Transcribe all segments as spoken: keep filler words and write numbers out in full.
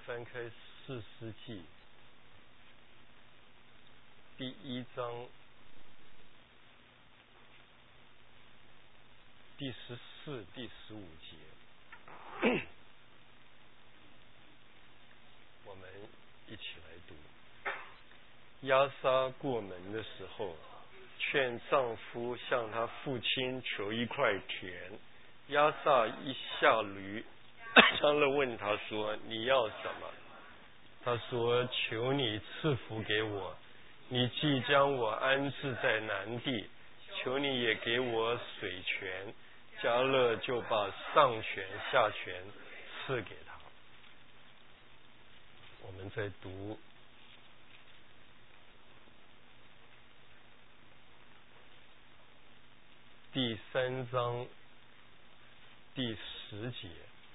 翻开士师记第一章第十四、第十五节，我们一起来读。押撒过门的时候，劝丈夫向他父亲求一块田。押撒一下驴，张乐问他说：“你要什么？”他说：“求你赐福给我，你既将我安置在南地，求你也给我水泉。”迦勒就把上泉下泉赐给他。我们在读第三章第十节，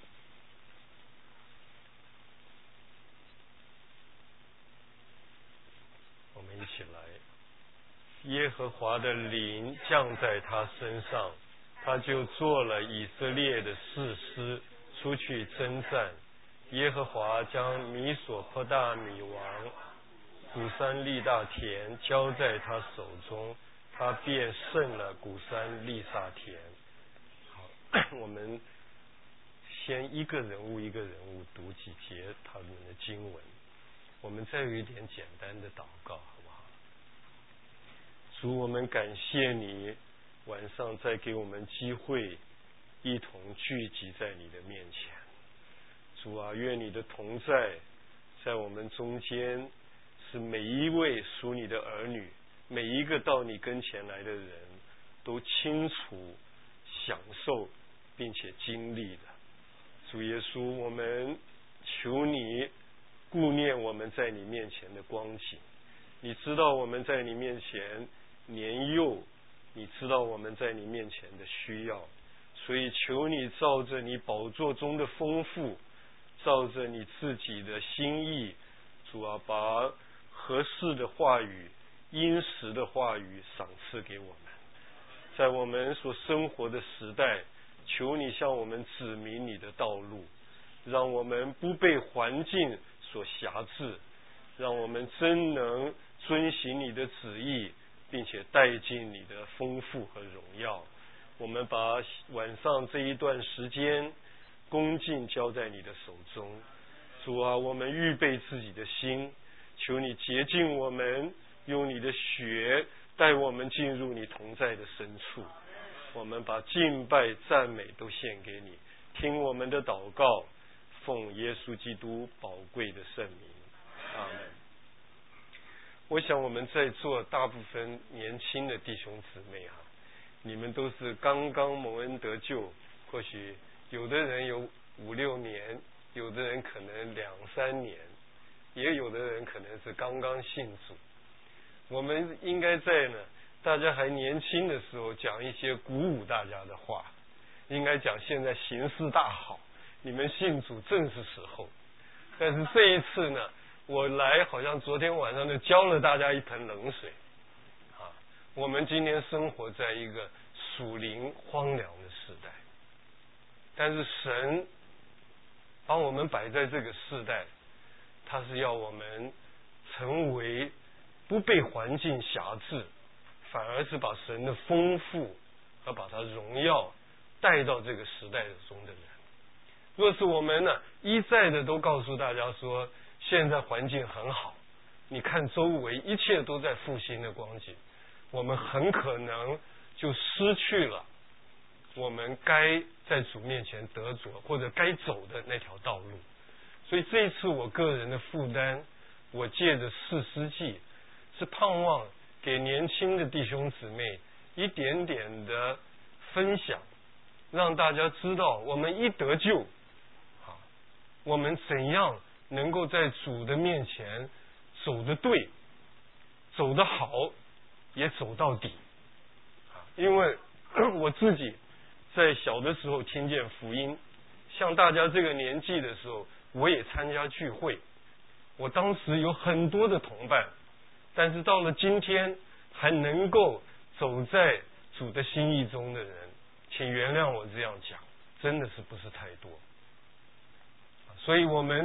我们一起来。耶和华的灵降在他身上，他就做了以色列的士师，出去征战。耶和华将米索波大米王古珊利大田交在他手中，他便胜了古珊利萨田。好，我们先一个人物一个人物读几节他们的经文，我们再有一点简单的祷告，好不好？主，我们感谢你晚上再给我们机会一同聚集在你的面前。主啊，愿你的同在在我们中间，使每一位属你的儿女，每一个到你跟前来的人都清楚享受并且经历了。主耶稣，我们求你顾念我们在你面前的光景。你知道我们在你面前年幼，你知道我们在你面前的需要，所以求你照着你宝座中的丰富，照着你自己的心意，主啊，把合适的话语、殷实的话语赏赐给我们。在我们所生活的时代，求你向我们指明你的道路，让我们不被环境所辖制，让我们真能遵行你的旨意，并且带进你的丰富和荣耀。我们把晚上这一段时间恭敬交在你的手中。主啊，我们预备自己的心，求你洁净我们，用你的血带我们进入你同在的深处。我们把敬拜赞美都献给你，听我们的祷告，奉耶稣基督宝贵的圣名，阿们。我想我们在座大部分年轻的弟兄姊妹啊，你们都是刚刚蒙恩得救，或许有的人有五六年，有的人可能两三年，也有的人可能是刚刚信主。我们应该在呢大家还年轻的时候讲一些鼓舞大家的话，应该讲现在形势大好，你们信主正是时候。但是这一次呢，我来好像昨天晚上就浇了大家一盆冷水啊！我们今天生活在一个属灵荒凉的时代，但是神把我们摆在这个世代，他是要我们成为不被环境辖制，反而是把神的丰富和把他荣耀带到这个时代中的人。若是我们呢一再的都告诉大家说现在环境很好，你看周围一切都在复兴的光景，我们很可能就失去了我们该在主面前得着或者该走的那条道路。所以这一次我个人的负担，我借着士师记是盼望给年轻的弟兄姊妹一点点的分享，让大家知道我们一得救啊，我们怎样能够在主的面前走得对，走得好，也走到底啊。因为我自己在小的时候听见福音，像大家这个年纪的时候，我也参加聚会，我当时有很多的同伴，但是到了今天还能够走在主的心意中的人，请原谅我这样讲，真的是不是太多。所以我们呢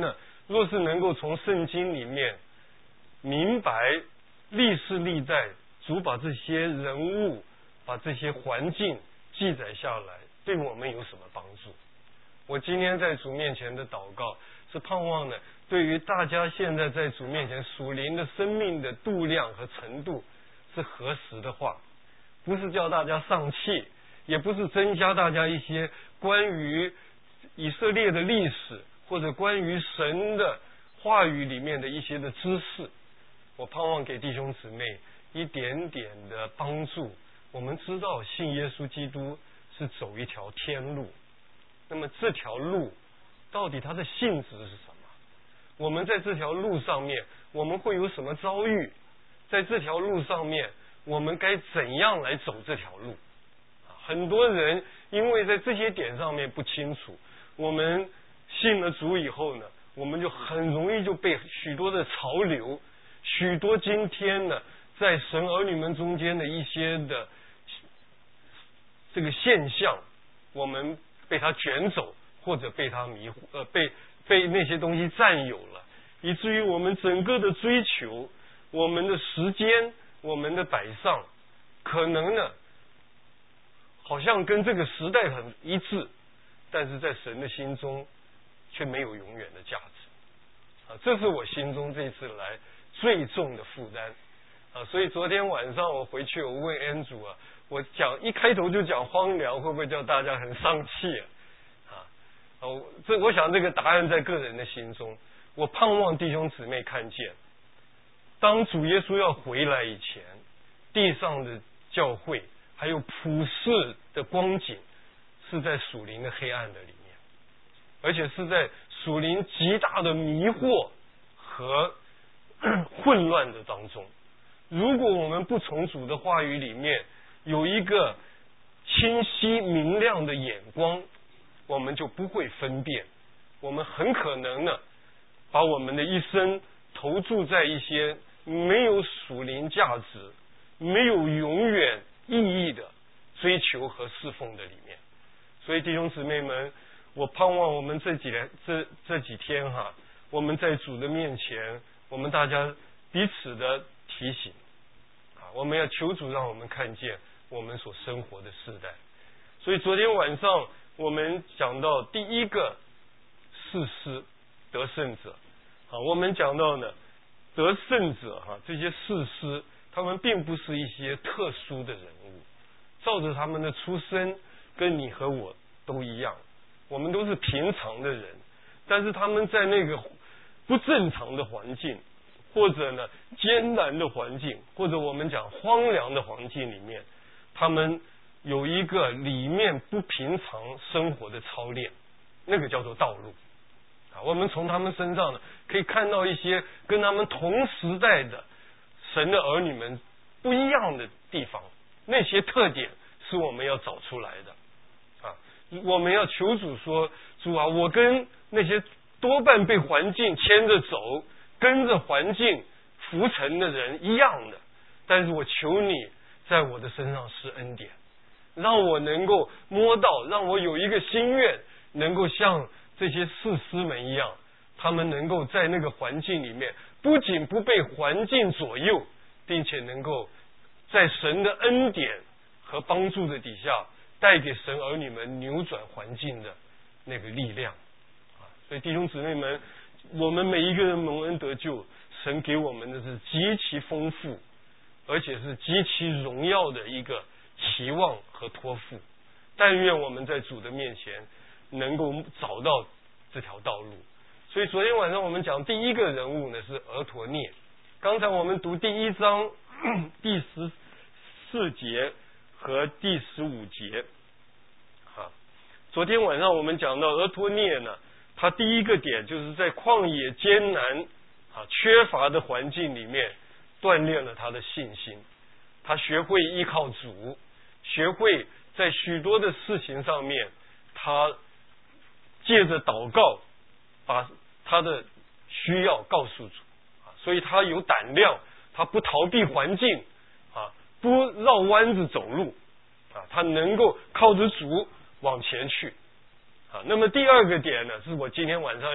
若是能够从圣经里面明白历世历代主把这些人物、把这些环境记载下来，对我们有什么帮助？我今天在主面前的祷告是盼望呢，对于大家现在在主面前属灵的生命的度量和程度是合适的话，不是叫大家丧气，也不是增加大家一些关于以色列的历史或者关于神的话语里面的一些的知识。我盼望给弟兄姊妹一点点的帮助。我们知道信耶稣基督是走一条天路，那么这条路到底它的性质是什么？我们在这条路上面我们会有什么遭遇？在这条路上面我们该怎样来走这条路？很多人因为在这些点上面不清楚，我们信了主以后呢，我们就很容易就被许多的潮流，许多今天呢在神儿女们中间的一些的这个现象，我们被它卷走，或者被它迷惑，呃，被被那些东西占有了，以至于我们整个的追求，我们的时间，我们的摆上，可能呢，好像跟这个时代很一致，但是在神的心中却没有永远的价值。啊，这是我心中这次来最重的负担。啊，所以昨天晚上我回去，我问恩主啊，我讲一开头就讲荒凉，会不会叫大家很丧气啊？啊，哦，这我想这个答案在个人的心中。我盼望弟兄姊妹看见，当主耶稣要回来以前，地上的教会还有普世的光景，是在属灵的黑暗的里面，而且是在属灵极大的迷惑和混乱的当中。如果我们不从主的话语里面有一个清晰明亮的眼光，我们就不会分辨，我们很可能呢把我们的一生投注在一些没有属灵价值、没有永远意义的追求和侍奉的里面。所以弟兄姊妹们，我盼望我们这几天这这几天哈，我们在主的面前，我们大家彼此的提醒啊，我们要求主让我们看见我们所生活的世代。所以昨天晚上我们讲到第一个士师得胜者啊，我们讲到呢得胜者哈，这些士师他们并不是一些特殊的人物，照着他们的出身跟你和我都一样，我们都是平常的人，但是他们在那个不正常的环境，或者呢艰难的环境，或者我们讲荒凉的环境里面，他们有一个里面不平常生活的操练，那个叫做道路啊。我们从他们身上呢可以看到一些跟他们同时代的神的儿女们不一样的地方，那些特点是我们要找出来的啊。我们要求主说，主啊，我跟那些多半被环境牵着走，跟着环境浮沉的人一样的，但是我求你在我的身上施恩典，让我能够摸到，让我有一个心愿，能够像这些士师们一样，他们能够在那个环境里面不仅不被环境左右，并且能够在神的恩典和帮助的底下，带给神儿女们扭转环境的那个力量啊！所以弟兄姊妹们，我们每一个人蒙恩得救，神给我们的是极其丰富，而且是极其荣耀的一个期望和托付。但愿我们在主的面前能够找到这条道路。所以昨天晚上我们讲第一个人物呢是俄陀涅，刚才我们读第一章第十四节和第十五节啊。昨天晚上我们讲到俄陀涅呢，他第一个点就是在旷野艰难啊缺乏的环境里面锻炼了他的信心，他学会依靠主，学会在许多的事情上面，他借着祷告把他的需要告诉主啊，所以他有胆量，他不逃避环境啊，不绕弯子走路啊，他能够靠着主往前去啊。那么第二个点呢，是我今天晚上要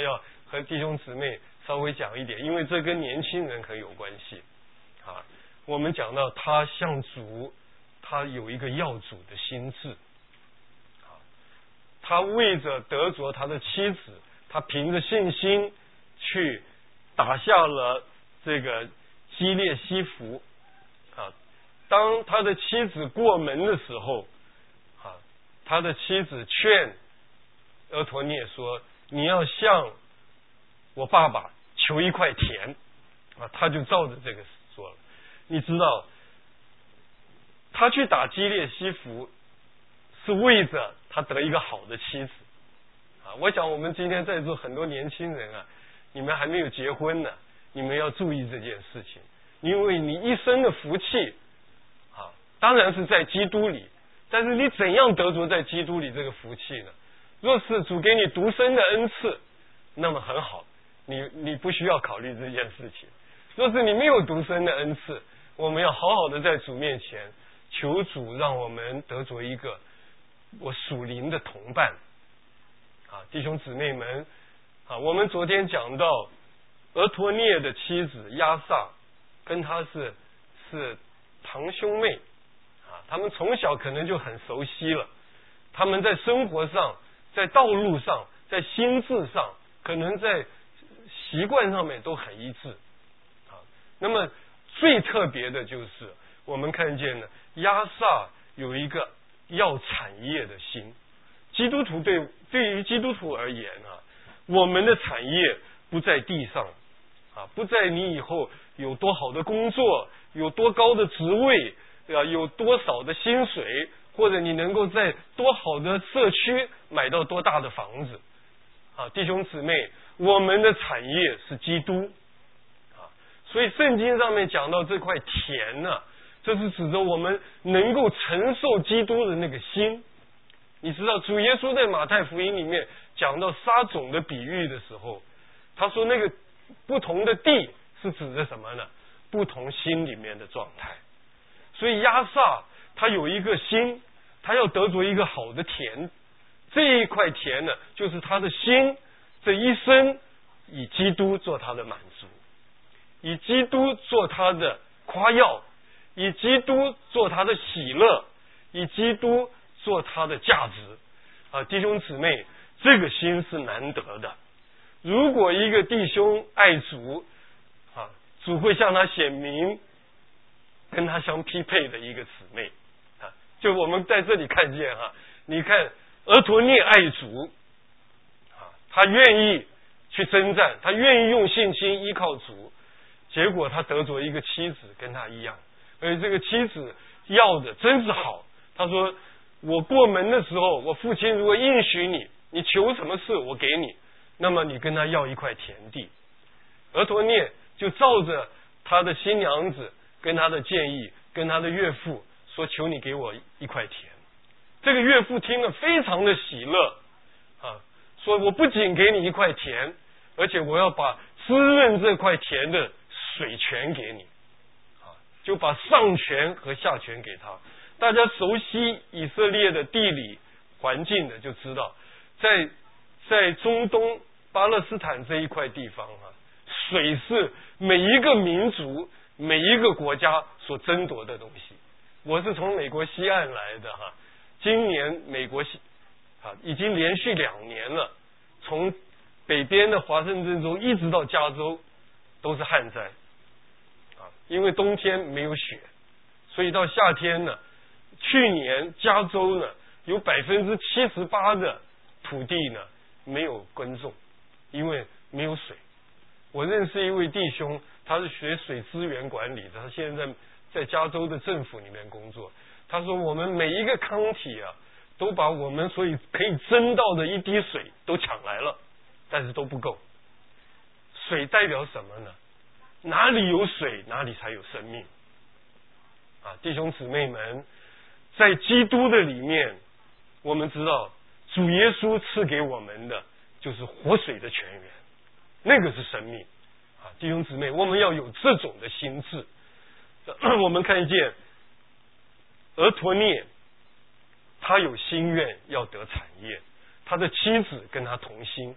和弟兄姊妹稍微讲一点，因为这跟年轻人很有关系啊。我们讲到他向主，他有一个要主的心志啊，他为着得着他的妻子，他凭着信心去打下了这个基列西弗啊。当他的妻子过门的时候啊，他的妻子劝俄陀涅说：“你要向我爸爸求一块田啊。”他就照着这个做了。你知道，他去打基列西弗是为着他得一个好的妻子啊。我想我们今天在座很多年轻人啊，你们还没有结婚呢，你们要注意这件事情，因为你一生的福气啊，当然是在基督里，但是你怎样得着在基督里这个福气呢？若是主给你独生的恩赐，那么很好，你你不需要考虑这件事情。若是你没有独生的恩赐，我们要好好的在主面前求主，让我们得着一个我属灵的同伴啊，弟兄姊妹们啊，我们昨天讲到俄陀涅的妻子亚萨跟他是是堂兄妹啊，他们从小可能就很熟悉了，他们在生活上，在道路上，在心智上，可能在习惯上面都很一致啊。那么最特别的就是我们看见了亚萨有一个要产业的心。基督徒对对于基督徒而言啊，我们的产业不在地上啊，不在你以后有多好的工作，有多高的职位，对吧？有多少的薪水，或者你能够在多好的社区买到多大的房子啊，弟兄姊妹，我们的产业是基督啊。所以圣经上面讲到这块田呢、啊，这是指着我们能够承受基督的那个心。你知道主耶稣在马太福音里面讲到撒种的比喻的时候，他说那个不同的地是指着什么呢？不同心里面的状态。所以亚萨他有一个心，他要得着一个好的田，这一块田呢，就是他的心这一生以基督做他的满足，以基督做他的夸耀，以基督做他的喜乐，以基督做他的价值啊，弟兄姊妹，这个心是难得的。如果一个弟兄爱主啊，主会向他显明跟他相匹配的一个姊妹啊。就我们在这里看见哈、啊，你看俄陀涅爱主啊，他愿意去征战，他愿意用信心依靠主，结果他得着一个妻子跟他一样，而且这个妻子要的真是好。他说，我过门的时候，我父亲如果应许你，你求什么事我给你，那么你跟他要一块田地。俄陀涅就照着他的新娘子跟他的建议，跟他的岳父说，求你给我一块田。这个岳父听了非常的喜乐啊，说我不仅给你一块田，而且我要把滋润这块田的水泉给你啊，就把上泉和下泉给他。大家熟悉以色列的地理环境的就知道，在在中东巴勒斯坦这一块地方啊，水是每一个民族每一个国家所争夺的东西。我是从美国西岸来的哈，今年美国西啊已经连续两年了，从北边的华盛顿州一直到加州都是旱灾啊，因为冬天没有雪，所以到夏天呢，去年加州呢有百分之七十八的土地呢没有耕种，因为没有水。我认识一位弟兄，他是学水资源管理的，他现在在加州的政府里面工作。他说我们每一个康体啊，都把我们所以可以争到的一滴水都抢来了，但是都不够。水代表什么呢？哪里有水，哪里才有生命啊！弟兄姊妹们，在基督的里面，我们知道主耶稣赐给我们的就是活水的泉源，那个是生命啊！弟兄姊妹，我们要有这种的心智。我们看见俄陀涅，他有心愿要得产业，他的妻子跟他同心，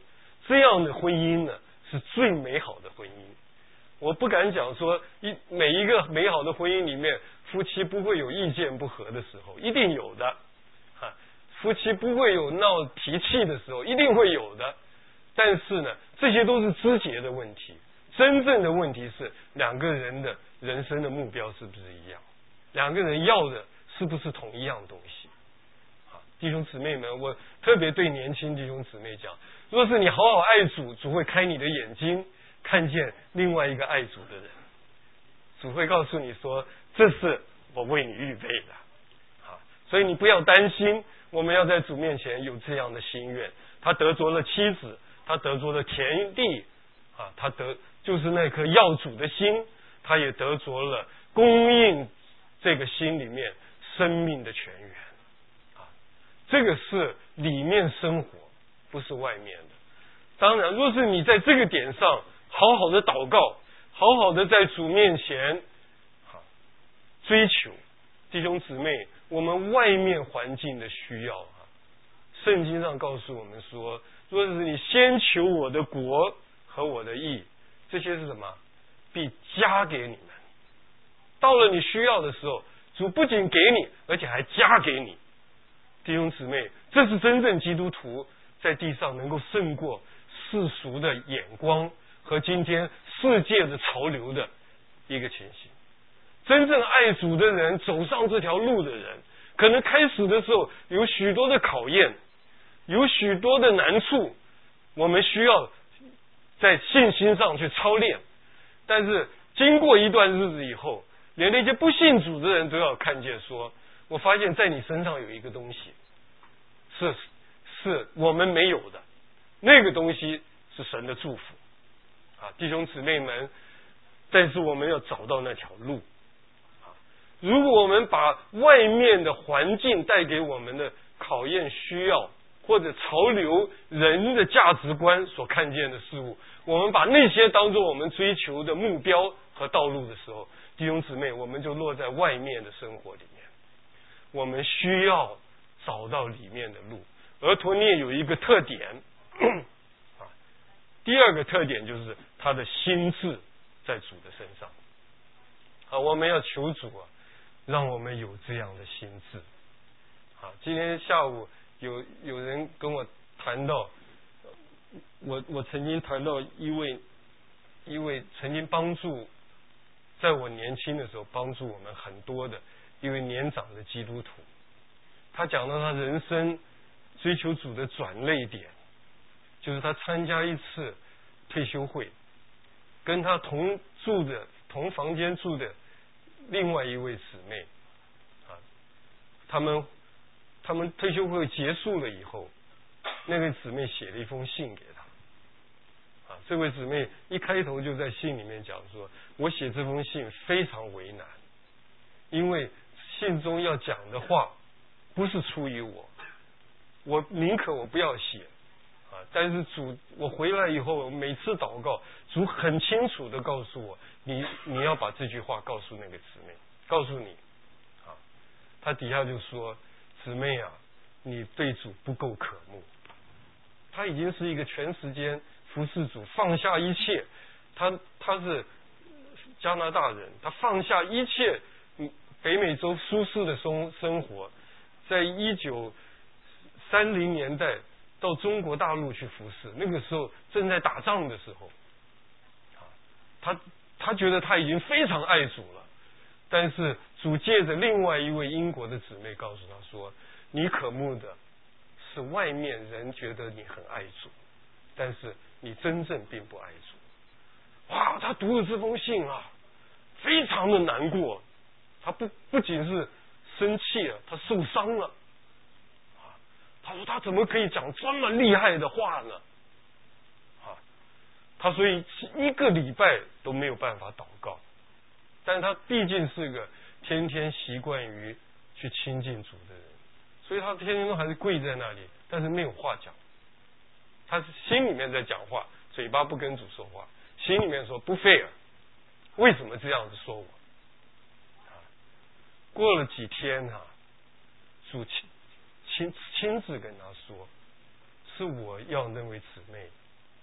这样的婚姻呢是最美好的婚姻。我不敢讲说一每一个美好的婚姻里面，夫妻不会有意见不合的时候，一定有的啊。夫妻不会有闹脾气的时候，一定会有的。但是呢，这些都是枝节的问题。真正的问题是两个人的人生的目标是不是一样，两个人要的是不是同一样东西。啊，弟兄姊妹们，我特别对年轻弟兄姊妹讲，若是你好好爱主，主会开你的眼睛，看见另外一个爱主的人。主会告诉你说，这是我为你预备的。啊，所以你不要担心，我们要在主面前有这样的心愿。他得着了妻子，他得着了田地，啊，他得就是那颗要主的心，他也得着了供应这个心里面生命的泉源。啊，这个是里面生活，不是外面的。当然，若是你在这个点上好好的祷告，好好的在主面前啊追求，弟兄姊妹，我们外面环境的需要啊，圣经上告诉我们说，若是你先求我的国和我的义，这些是什么？必加给你们。到了你需要的时候，主不仅给你，而且还加给你。弟兄姊妹，这是真正基督徒在地上能够胜过世俗的眼光和今天世界的潮流的一个情形。真正爱主的人，走上这条路的人，可能开始的时候有许多的考验，有许多的难处，我们需要在信心上去操练。但是经过一段日子以后，连那些不信主的人都要看见说，我发现在你身上有一个东西是是我们没有的，那个东西是神的祝福啊，弟兄姊妹们，但是我们要找到那条路啊。如果我们把外面的环境带给我们的考验、需要或者潮流、人的价值观所看见的事物，我们把那些当作我们追求的目标和道路的时候，弟兄姊妹，我们就落在外面的生活里面。我们需要找到里面的路。俄陀聶有一个特点啊，第二个特点就是他的心志在主的身上啊，我们要求主啊，让我们有这样的心志啊。今天下午有有人跟我谈到，我我曾经谈到一位一位曾经帮助在我年轻的时候帮助我们很多的一位年长的基督徒，他讲到他人生追求主的转捩点，就是他参加一次退休会，跟他同住的同房间住的另外一位姊妹啊，他们他们退休会结束了以后，那位姊妹写了一封信给他啊，这位姊妹一开头就在信里面讲说，我写这封信非常为难，因为信中要讲的话不是出于我，我宁可我不要写啊，但是主，我回来以后每次祷告，主很清楚的告诉我，你你要把这句话告诉那个姊妹，告诉你啊，他底下就说，姊妹啊，你对主不够渴慕。他已经是一个全时间服侍主，放下一切，他他是加拿大人，他放下一切北美洲舒适的生生活，在一九三零年代到中国大陆去服侍，那个时候正在打仗的时候，啊，他他觉得他已经非常爱主了，但是主借着另外一位英国的姊妹告诉他说，你渴慕的是外面人觉得你很爱主，但是你真正并不爱主。哇，他读了这封信啊，非常的难过，他不不仅是生气了，他受伤了啊。他说他怎么可以讲这么厉害的话呢？啊，他所以一个礼拜都没有办法祷告，但他毕竟是个天天习惯于去亲近主的人，所以他天天都还是跪在那里，但是没有话讲。他心里面在讲话，嘴巴不跟主说话，心里面说不 fair， 为什么这样子说我？啊，过了几天啊，主亲亲亲自跟他说，是我要那位姊妹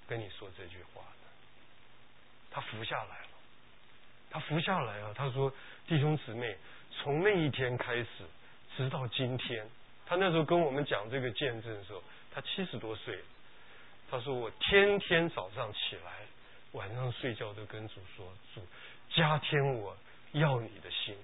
跟你说这句话的。他服下来了，他服下来啊！他说：“弟兄姊妹，从那一天开始，直到今天，他那时候跟我们讲这个见证的时候，他七十多岁了。他说：我天天早上起来，晚上睡觉都跟主说：主，加添我要你的心，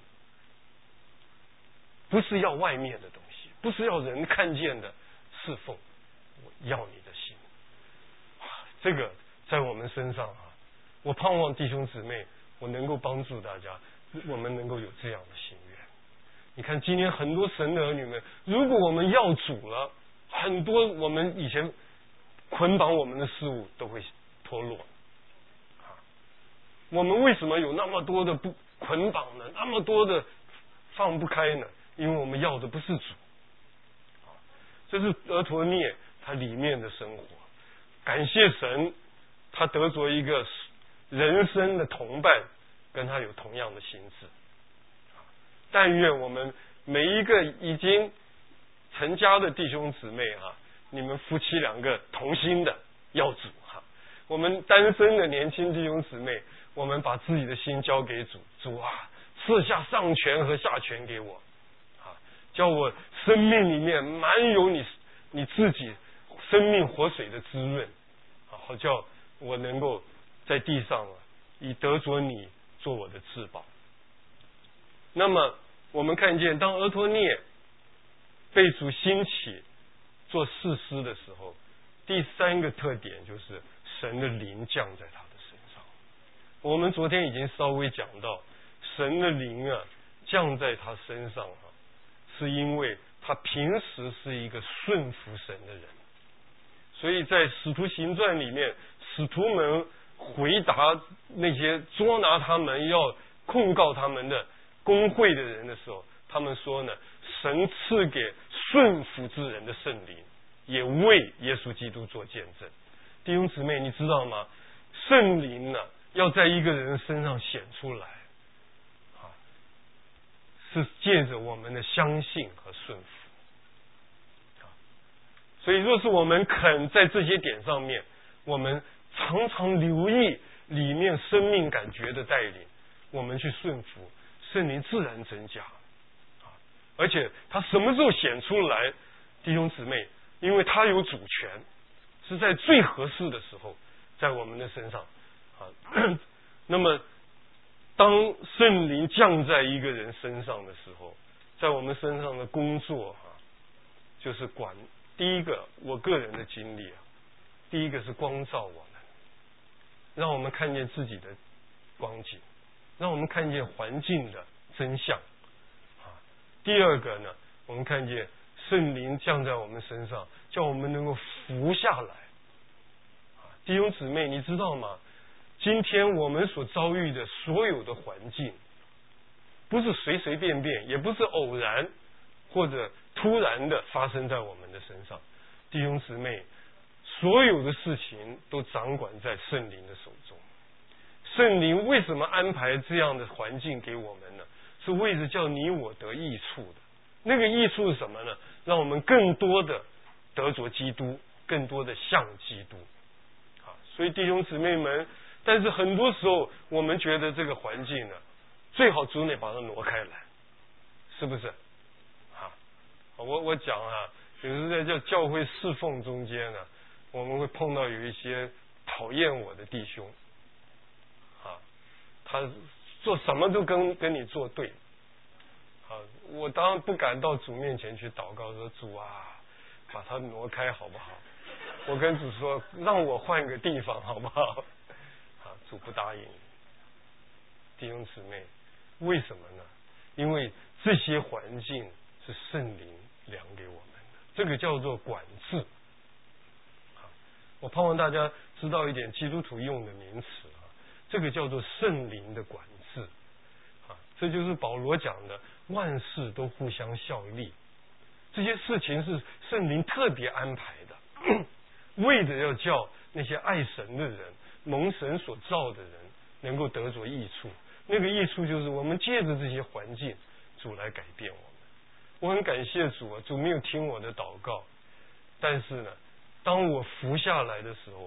不是要外面的东西，不是要人看见的侍奉，我要你的心。这个在我们身上啊，我盼望弟兄姊妹，我能够帮助大家，我们能够有这样的心愿。你看，今天很多神的儿女们，如果我们要主了，很多我们以前捆绑我们的事物都会脱落。啊，我们为什么有那么多的不捆绑呢？那么多的放不开呢？因为我们要的不是主。啊，这是俄陀涅他里面的生活。感谢神，他得着一个人生的同伴，跟他有同样的心智。但愿我们每一个已经成家的弟兄姊妹哈，你们夫妻两个同心的要主哈。我们单身的年轻弟兄姊妹，我们把自己的心交给主，主啊，赐下上权和下权给我，啊，叫我生命里面满有你你自己生命活水的滋润，啊，好叫我能够在地上啊，以得着你做我的至宝。那么我们看见，当俄陀涅被主兴起做士师的时候，第三个特点就是神的灵降在他的身上。我们昨天已经稍微讲到，神的灵啊降在他身上啊，是因为他平时是一个顺服神的人。所以在使徒行传里面，使徒们回答那些捉拿他们要控告他们的公会的人的时候，他们说呢，神赐给顺服之人的圣灵，也为耶稣基督做见证。弟兄姊妹，你知道吗？圣灵呢，要在一个人身上显出来，啊，是借着我们的相信和顺服。啊，所以若是我们肯在这些点上面，我们常常留意里面生命感觉的带领，我们去顺服，圣灵自然增加。而且他什么时候显出来，弟兄姊妹，因为他有主权，是在最合适的时候在我们的身上啊。那么当圣灵降在一个人身上的时候，在我们身上的工作啊，就是管第一个我个人的经历啊，第一个是光照我们，让我们看见自己的光景，让我们看见环境的真相。第二个呢，我们看见圣灵降在我们身上，叫我们能够服下来。弟兄姊妹，你知道吗？今天我们所遭遇的所有的环境，不是随随便便，也不是偶然或者突然的发生在我们的身上。弟兄姊妹，所有的事情都掌管在圣灵的手中。圣灵为什么安排这样的环境给我们呢？是为着叫你我得益处的。那个益处是什么呢？让我们更多的得着基督，更多的像基督。啊，所以弟兄姊妹们，但是很多时候我们觉得这个环境呢，最好主内把它挪开来，是不是？啊，我我讲啊，有时在叫教会侍奉中间呢，我们会碰到有一些讨厌我的弟兄，啊，他做什么都跟跟你作对，啊，我当然不敢到主面前去祷告说，主啊，把他挪开好不好？我跟主说，让我换个地方好不好？啊，主不答应。弟兄姊妹，为什么呢？因为这些环境是圣灵量给我们的，这个叫做管制。啊，我盼望大家知道一点基督徒用的名词啊，这个叫做圣灵的管制。啊，这就是保罗讲的，万事都互相效力。这些事情是圣灵特别安排的，为着要叫那些爱神的人、蒙神所造的人能够得着益处。那个益处就是我们借着这些环境，主来改变我们。我很感谢主啊，主没有听我的祷告，但是呢，当我服下来的时候，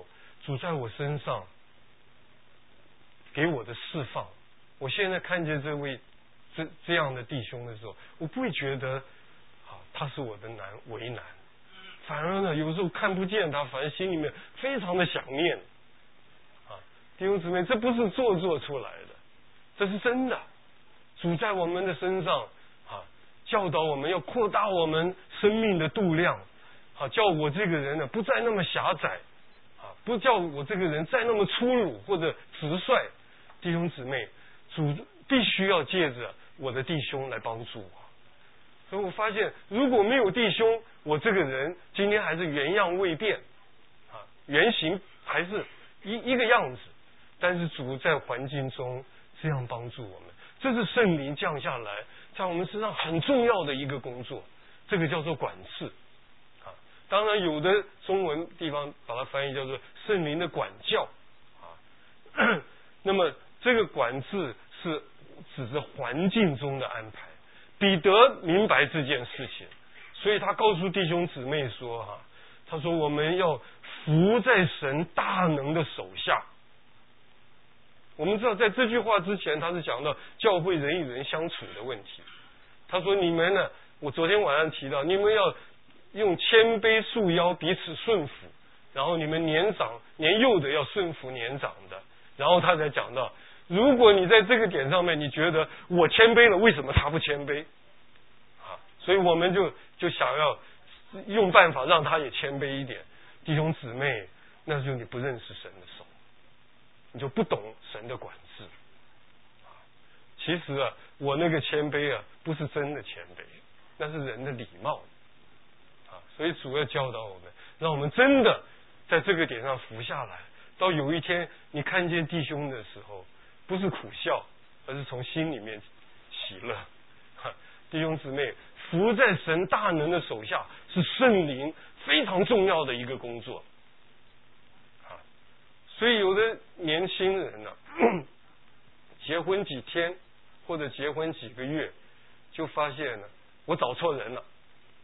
主在我身上给我的释放。我现在看见这位这这样的弟兄的时候，我不会觉得啊他是我的难为难，反而呢有时候看不见他，反而心里面非常的想念。啊，弟兄姊妹，这不是做作出来的，这是真的。主在我们的身上啊，教导我们要扩大我们生命的度量，啊，叫我这个人呢不再那么狭窄，啊，不叫我这个人再那么粗鲁或者直率。弟兄姊妹，主必须要借着我的弟兄来帮助我。所以我发现，如果没有弟兄，我这个人今天还是原样未变，啊，原型还是一一个样子。但是主在环境中这样帮助我们，这是圣灵降下来在我们身上很重要的一个工作，这个叫做管制。啊，当然有的中文地方把它翻译叫做圣灵的管教。啊，那么这个管制是指着环境中的安排。彼得明白这件事情，所以他告诉弟兄姊妹说：“哈，他说我们要服在神大能的手下。”我们知道，在这句话之前，他是讲到教会人与人相处的问题。他说：“你们呢？我昨天晚上提到，你们要用谦卑束腰，彼此顺服。然后你们年长年幼的要顺服年长的。”然后他才讲到，如果你在这个点上面，你觉得我谦卑了，为什么他不谦卑？啊，所以我们就就想要用办法让他也谦卑一点。弟兄姊妹，那就你不认识神的手，你就不懂神的管制。啊，其实啊，我那个谦卑啊，不是真的谦卑，那是人的礼貌。啊，所以主要教导我们，让我们真的在这个点上服下来。到有一天你看见弟兄的时候，不是苦笑，而是从心里面喜乐。弟兄姊妹，服在神大能的手下是圣灵非常重要的一个工作。啊，所以有的年轻人呢、啊，结婚几天或者结婚几个月，就发现了我找错人了。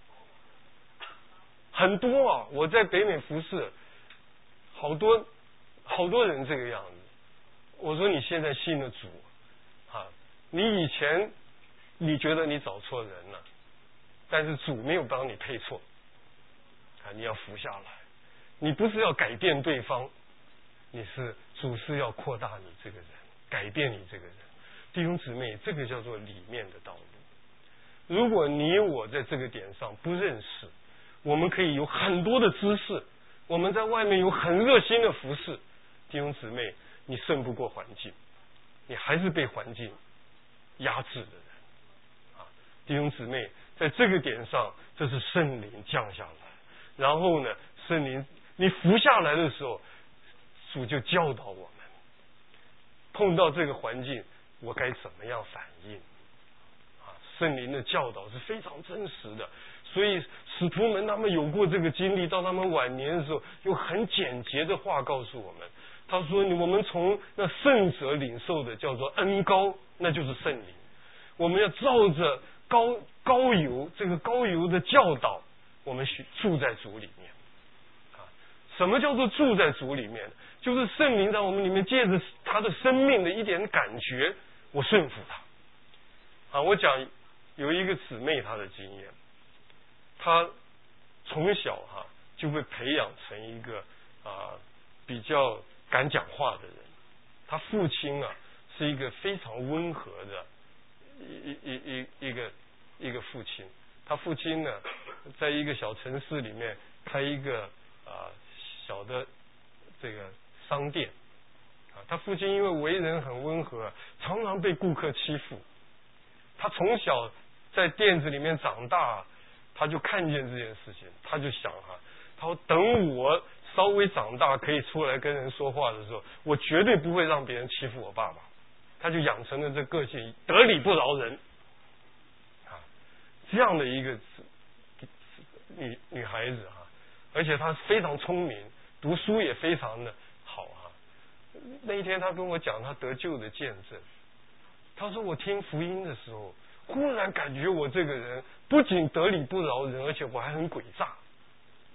很多啊，我在北美服侍，好多好多人这个样子。我说你现在信了主啊，你以前你觉得你找错人了，但是主没有帮你配错啊，你要服下来。你不是要改变对方，你是主是要扩大你这个人，改变你这个人。弟兄姊妹，这个叫做里面的道路。如果你我在这个点上不认识，我们可以有很多的知识，我们在外面有很热心的服侍，弟兄姊妹，你胜不过环境，你还是被环境压制的人。啊，弟兄姊妹，在这个点上，这是圣灵降下来，然后呢，圣灵你服下来的时候，主就教导我们，碰到这个环境，我该怎么样反应？啊，圣灵的教导是非常真实的。所以使徒们他们有过这个经历，到他们晚年的时候，用很简洁的话告诉我们。他说：“我们从那圣者领受的叫做恩膏，那就是圣灵。我们要照着膏膏油，这个膏油的教导，我们住在主里面。啊，什么叫做住在主里面？就是圣灵在我们里面，借着他的生命的一点感觉，我顺服他。啊，我讲有一个姊妹她的经验。”他从小哈、啊、就被培养成一个啊比较敢讲话的人。他父亲啊是一个非常温和的一一一一个一个父亲。他父亲呢在一个小城市里面开一个啊小的这个商店啊。他父亲因为为人很温和，常常被顾客欺负。他从小在店子里面长大。他就看见这件事情，他就想哈、啊，他说等我稍微长大可以出来跟人说话的时候，我绝对不会让别人欺负我爸爸。他就养成了这个性，得理不饶人啊，这样的一个女女孩子啊，而且她非常聪明，读书也非常的好啊。那一天他跟我讲他得救的见证，他说我听福音的时候，忽然感觉我这个人不仅得理不饶人，而且我还很诡诈啊！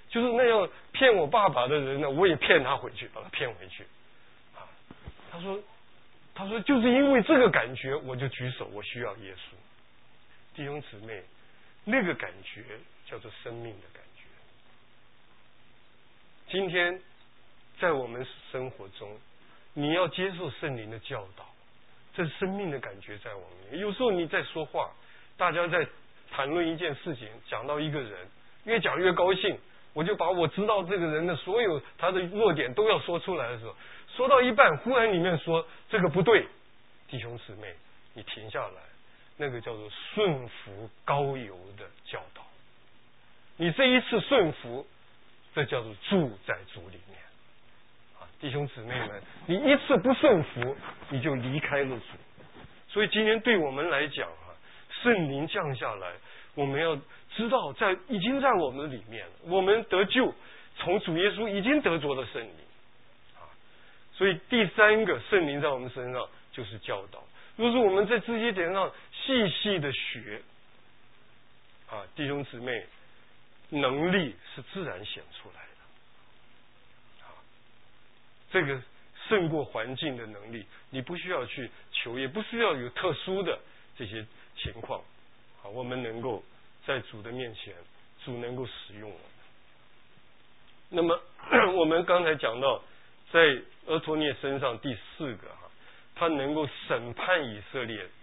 就是那样骗我爸爸的人呢，我也骗他回去，把他骗回去。啊，他说，他说就是因为这个感觉，我就举手，我需要耶稣。弟兄姊妹，那个感觉叫做生命的感觉。今天在我们生活中，你要接受圣灵的教导，这生命的感觉在我们。有时候你在说话，大家在谈论一件事情，讲到一个人，越讲越高兴，我就把我知道这个人的所有他的弱点都要说出来的时候，说到一半，忽然里面说这个不对，弟兄姊妹，你停下来，那个叫做顺服高油的教导。你这一次顺服，这叫做住在主里面。啊，弟兄姊妹们，你一次不顺服，你就离开了主。所以今天对我们来讲啊，圣灵降下来，我们要知道在已经在我们里面了，我们得救，从主耶稣已经得着了圣灵。啊，所以第三个圣灵在我们身上就是教导。若是我们在这些点上细细的学，啊，弟兄姊妹，能力是自然显出来的。啊，这个胜过环境的能力，你不需要去求，也不需要有特殊的这些情况。啊，我们能够在主的面前，主能够使用我们。那么我们刚才讲到，在俄陀涅身上第四个哈，他能够审判以色列人。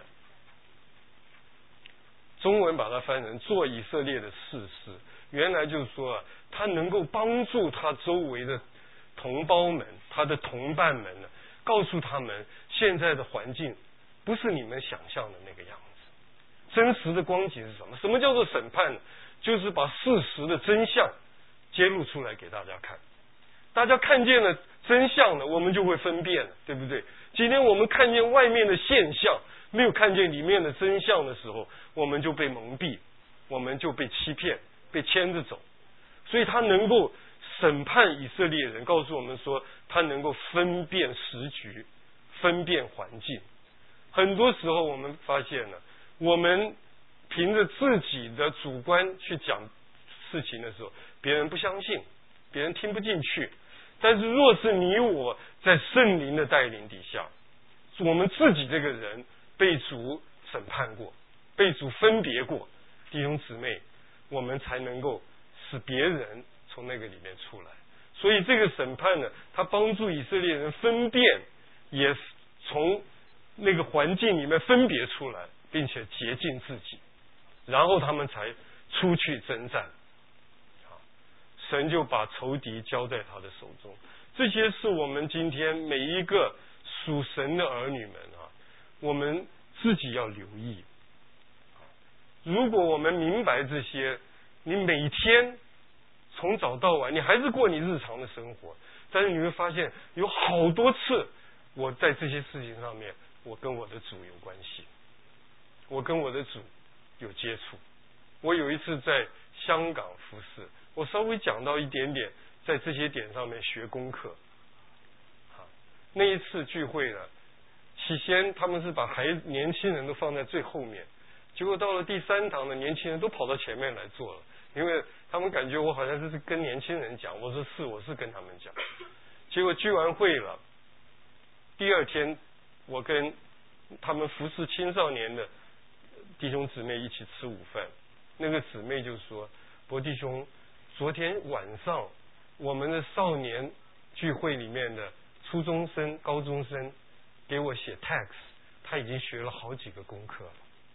中文把它翻成做以色列的士师，原来就是说啊，他能够帮助他周围的同胞们、他的同伴们呢，告诉他们现在的环境不是你们想象的那个样子，真实的光景是什么？什么叫做审判呢？就是把事实的真相揭露出来给大家看。大家看见了真相了，我们就会分辨了，对不对？今天我们看见外面的现象，没有看见里面的真相的时候，我们就被蒙蔽，我们就被欺骗，被牵着走。所以他能够审判以色列人，告诉我们说他能够分辨时局，分辨环境。很多时候我们发现了，我们凭着自己的主观去讲事情的时候，别人不相信，别人听不进去。但是若是你我在圣灵的带领底下，我们自己这个人被主审判过，被主分别过，弟兄姊妹，我们才能够使别人从那个里面出来。所以这个审判呢，他帮助以色列人分辨，也从那个环境里面分别出来，并且洁净自己，然后他们才出去征战。神就把仇敌交在他的手中。这些是我们今天每一个属神的儿女们啊，我们自己要留意。如果我们明白这些，你每天从早到晚，你还是过你日常的生活，但是你会发现有好多次，我在这些事情上面，我跟我的主有关系，我跟我的主有接触。我有一次在香港服侍，我稍微讲到一点点，在这些点上面学功课。那一次聚会呢，起先他们是把孩年轻人都放在最后面，结果到了第三堂的年轻人都跑到前面来坐了，因为他们感觉我好像是跟年轻人讲，我说是，我是跟他们讲。结果聚完会了，第二天我跟他们服侍青少年的弟兄姊妹一起吃午饭，那个姊妹就说：“伯弟兄，昨天晚上我们的少年聚会里面的初中生、高中生给我写 text， 他已经学了好几个功课了。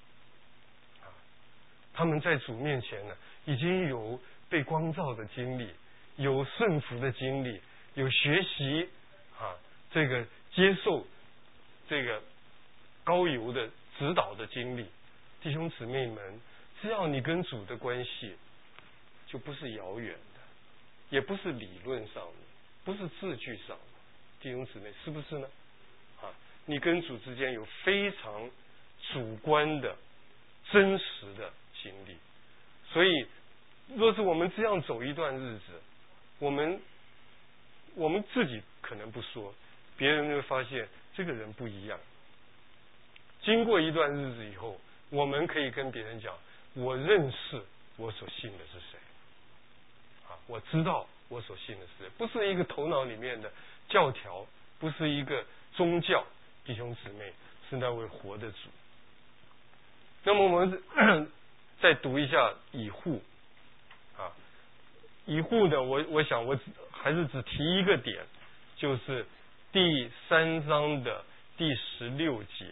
他们在主面前呢，已经有被光照的经历，有顺服的经历，有学习啊，这个接受这个高油的指导的经历。弟兄姊妹们，只要你跟主的关系就不是遥远的，也不是理论上的，不是字句上的，弟兄姊妹，是不是呢？啊，你跟主之间有非常主观的真实的经历。所以若是我们这样走一段日子，我们我们自己可能不说，别人会发现这个人不一样。经过一段日子以后，我们可以跟别人讲，我认识我所信的是谁。啊， 我知道我所信的是谁，不是一个头脑里面的教条，不是一个宗教，弟兄姊妹，是那位活的主。那么我们再读一下以户啊，以户呢，我我想我还是只提一个点，就是第三章的第十六节，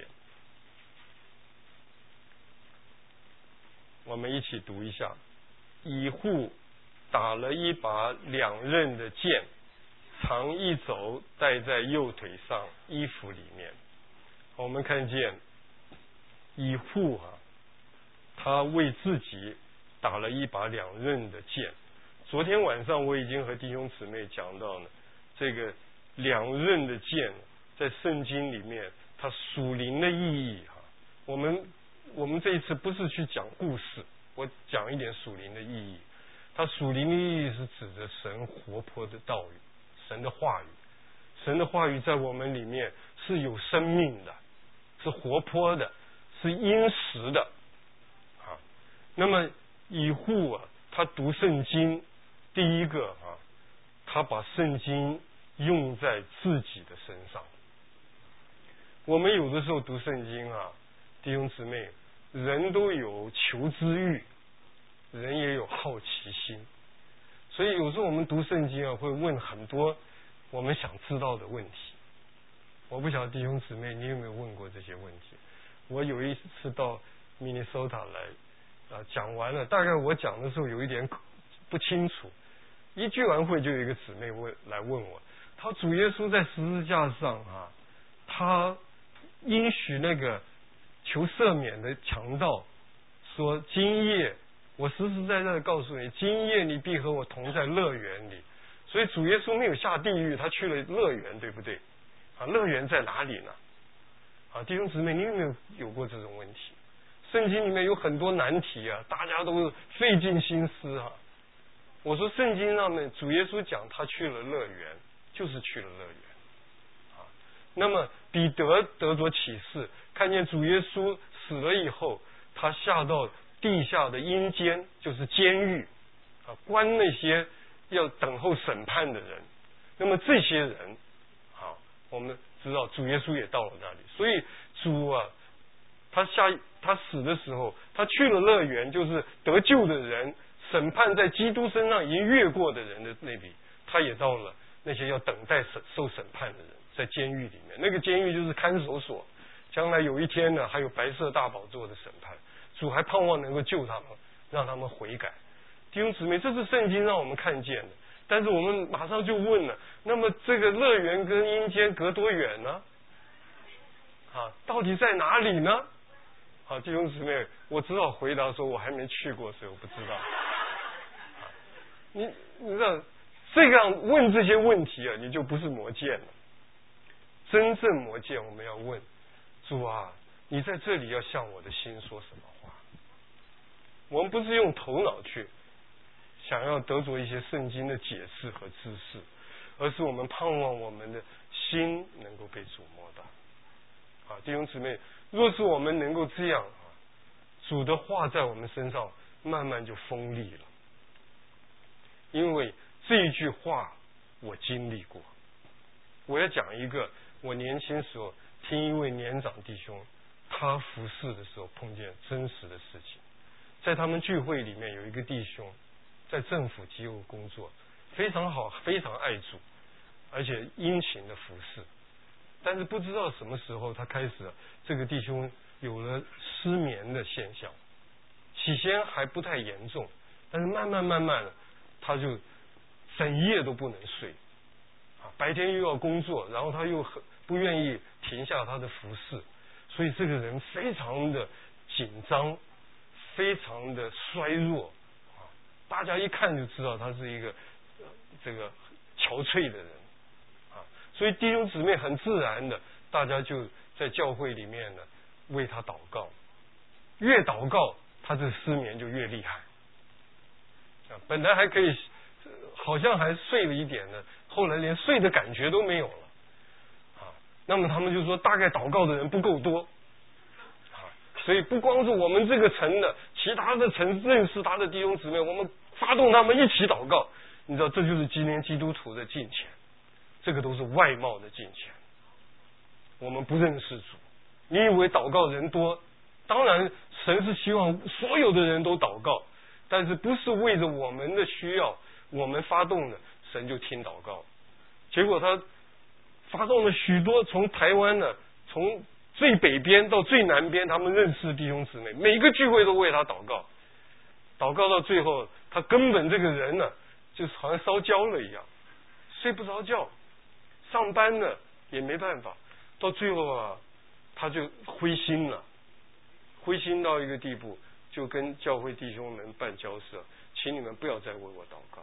我们一起读一下。以户打了一把两刃的剑，藏一肘戴在右腿上衣服里面。我们看见以户啊，他为自己打了一把两刃的剑。昨天晚上我已经和弟兄姊妹讲到了，这个两刃的剑在圣经里面它属灵的意义啊。我们我们这一次不是去讲故事，我讲一点属灵的意义。它属灵的意义是指着神活泼的道语，神的话语。神的话语在我们里面是有生命的，是活泼的，是殷实的啊。那么以户啊，他读圣经，第一个啊，他把圣经用在自己的身上。我们有的时候读圣经啊，弟兄姊妹，人都有求知欲，人也有好奇心，所以有时候我们读圣经啊，会问很多我们想知道的问题。我不晓得弟兄姊妹你有没有问过这些问题。我有一次到明尼苏达来啊，讲完了，大概我讲的时候有一点不清楚，一聚完会就有一个姊妹问来问我，他主耶稣在十字架上啊，他应许那个求赦免的强盗说，今夜我实实在在的告诉你，今夜你必和我同在乐园里。所以主耶稣没有下地狱，他去了乐园，对不对啊？乐园在哪里呢？啊，弟兄姊妹，你有没有有过这种问题？圣经里面有很多难题啊，大家都费尽心思啊。我说圣经上面主耶稣讲他去了乐园，就是去了乐园啊。那么彼得得着启示，看见主耶稣死了以后，他下到地下的阴间，就是监狱啊，关那些要等候审判的人。那么这些人啊，我们知道主耶稣也到了那里，所以主啊，他下他死的时候，他去了乐园，就是得救的人，审判在基督身上已经越过的人的那里，他也到了那些要等待审受审判的人，在监狱里面。那个监狱就是看守所，将来有一天呢，还有白色大宝座的审判，主还盼望能够救他们，让他们悔改。弟兄姊妹，这是圣经让我们看见的。但是我们马上就问了，那么这个乐园跟阴间隔多远呢？啊，到底在哪里呢？啊，弟兄姊妹，我只好回答说，我还没去过，所以我不知道。啊、你你知道，这样问这些问题啊，你就不是魔戒了。真正魔戒，我们要问主啊，你在这里要向我的心说什么话？我们不是用头脑去想要得着一些圣经的解释和知识，而是我们盼望我们的心能够被触摸到。啊，弟兄姊妹，若是我们能够这样啊，主的话在我们身上慢慢就锋利了。因为这一句话我经历过。我要讲一个我年轻时候听一位年长弟兄他服侍的时候碰见真实的事情。在他们聚会里面有一个弟兄在政府机构工作，非常好，非常爱主，而且殷勤的服侍。但是不知道什么时候他开始这个弟兄有了失眠的现象，起先还不太严重，但是慢慢慢慢的他就整夜都不能睡啊，白天又要工作，然后他又很不愿意停下他的服侍，所以这个人非常的紧张，非常的衰弱啊，大家一看就知道他是一个、呃、这个憔悴的人啊，所以弟兄姊妹很自然的，大家就在教会里面呢为他祷告，越祷告他这失眠就越厉害啊，本来还可以好像还睡了一点呢，后来连睡的感觉都没有了啊。那么他们就说大概祷告的人不够多啊，所以不光是我们这个城的，其他的城认识他的弟兄姊妹，我们发动他们一起祷告， 你知道，这就是今天基督徒的敬虔，这个都是外貌的敬虔。我们不认识主，你以为祷告人多？当然，神是希望所有的人都祷告，但是不是为着我们的需要，我们发动的，神就听祷告。结果他发动了许多从台湾的，从最北边到最南边，他们认识的弟兄姊妹，每个聚会都为他祷告，祷告到最后，他根本这个人呢，就是好像烧焦了一样，睡不着觉，上班呢也没办法，到最后啊，他就灰心了，灰心到一个地步，就跟教会弟兄们办交涉，请你们不要再为我祷告，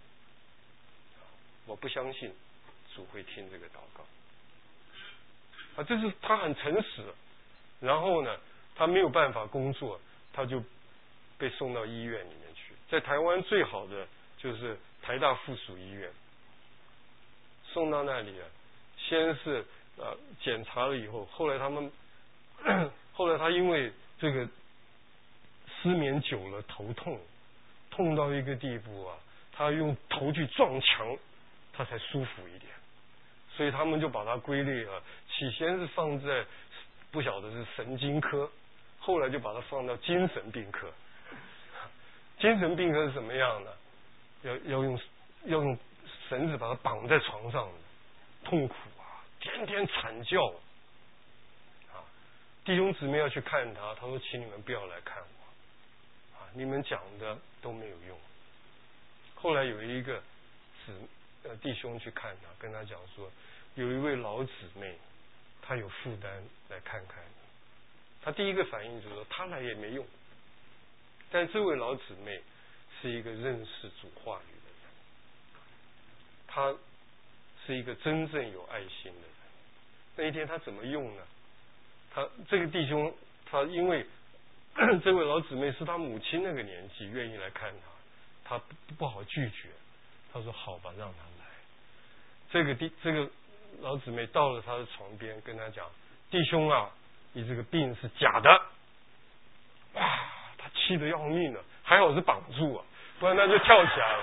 我不相信主会听这个祷告。啊，这是他很诚实，然后呢，他没有办法工作，他就被送到医院里面去。在台湾最好的就是台大附属医院，送到那里啊，先是呃检查了以后，后来他们，后来他因为这个失眠久了头痛，痛到一个地步啊，他用头去撞墙，他才舒服一点。所以他们就把它归类啊，起先是放在不晓得是神经科，后来就把它放到精神病科。精神病科是什么样的？要要用要用绳子把它绑在床上的，痛苦啊，天天惨叫啊！弟兄姊妹要去看他，他说：“请你们不要来看我啊，你们讲的都没有用。”后来有一个姊呃弟兄去看他，跟他讲说，有一位老姊妹，她有负担来看看你。他第一个反应就是说，他来也没用。但这位老姊妹是一个认识主话语的人，他是一个真正有爱心的人。那一天他怎么用呢？他这个弟兄，他因为这位老姊妹是他母亲那个年纪，愿意来看他，他不好拒绝。他说：“好吧，让他来。”这个弟这个老姊妹到了他的床边，跟他讲：“弟兄啊，你这个病是假的。”哇！他气得要命了，还好是绑住啊，不然他就跳起来了。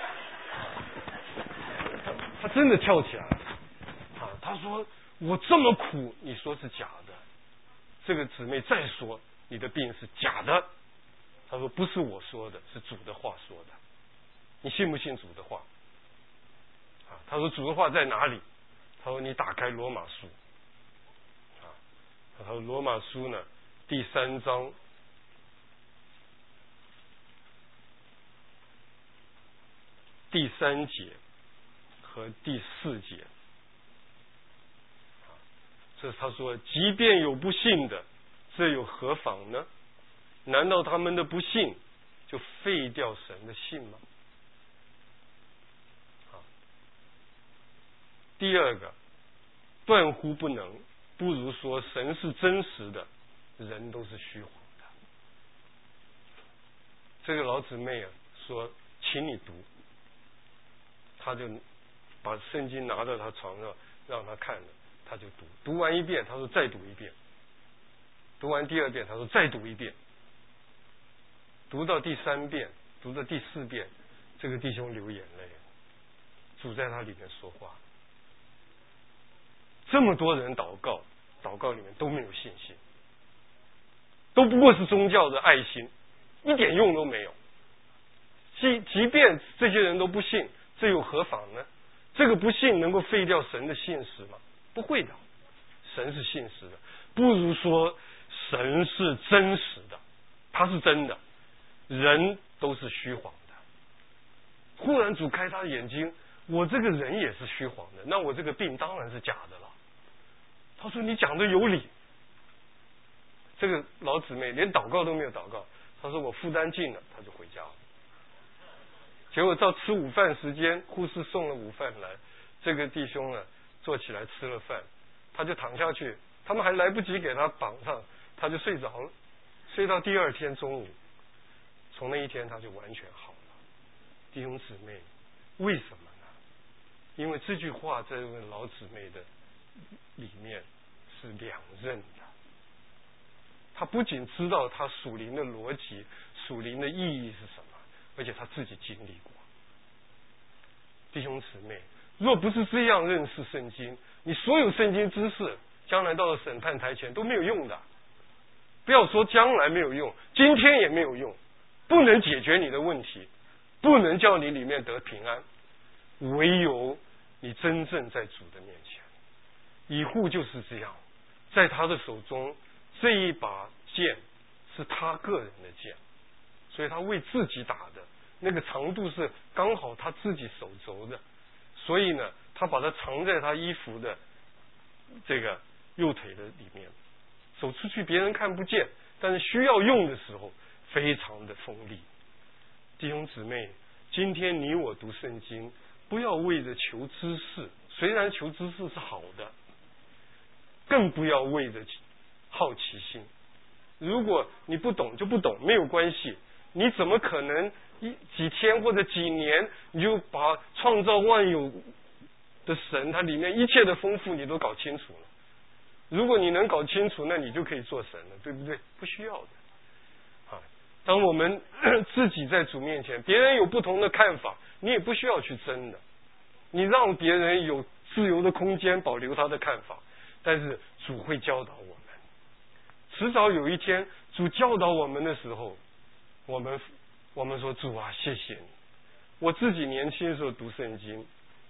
他他真的跳起来了啊！他说：“我这么苦，你说是假的。”这个姊妹再说：“你的病是假的。”他说：“不是我说的，是主的话说的。你信不信主的话？”啊，他说：“主的话在哪里？”他说：“你打开罗马书。”啊，他说：“罗马书呢，第三章。”第三节和第四节，这他说：“即便有不信的，这又何妨呢？难道他们的不信就废掉神的信吗？”啊，第二个，断乎不能，不如说神是真实的，人都是虚谎的。这个老姊妹啊说：“请你读。”他就把圣经拿到他床上让他看了，他就读，读完一遍他说再读一遍，读完第二遍他说再读一遍，读到第三遍，读到第四遍，这个弟兄流眼泪，主在他里面说话。这么多人祷告，祷告里面都没有信心，都不过是宗教的爱心，一点用都没有。即即便这些人都不信，这又何妨呢？这个不信能够废掉神的信实吗？不会的，神是信实的。不如说神是真实的，他是真的，人都是虚谎的。忽然主开他的眼睛，我这个人也是虚谎的，那我这个病当然是假的了。他说：“你讲的有理。”这个老姊妹连祷告都没有祷告，他说：“我负担尽了。”他就回家了。结果到吃午饭时间，护士送了午饭来，这个弟兄呢坐起来吃了饭，他就躺下去，他们还来不及给他绑上，他就睡着了，睡到第二天中午，从那一天他就完全好了。弟兄姊妹，为什么呢？因为这句话在这位老姊妹的里面是两刃的，他不仅知道他属灵的逻辑、属灵的意义是什么，而且他自己经历过。 弟兄姊妹，若不是这样认识圣经，你所有圣经知识将来到了审判台前都没有用的。不要说将来没有用，今天也没有用，不能解决你的问题，不能叫你里面得平安。唯有你真正在主的面前。以户就是这样，在他的手中这一把剑是他个人的剑，所以他为自己打的，那个长度是刚好他自己手肘的，所以呢他把它藏在他衣服的这个右腿的里面，走出去别人看不见，但是需要用的时候非常的锋利。弟兄姊妹，今天你我读圣经，不要为着求知识，虽然求知识是好的，更不要为着好奇心。如果你不懂就不懂，没有关系，你怎么可能一几天或者几年你就把创造万有的神他里面一切的丰富你都搞清楚了？如果你能搞清楚，那你就可以做神了，对不对？不需要的。啊，当我们自己在主面前，别人有不同的看法，你也不需要去争的，你让别人有自由的空间保留他的看法，但是主会教导我们。迟早有一天主教导我们的时候，我们我们说主啊，谢谢你。我自己年轻的时候读圣经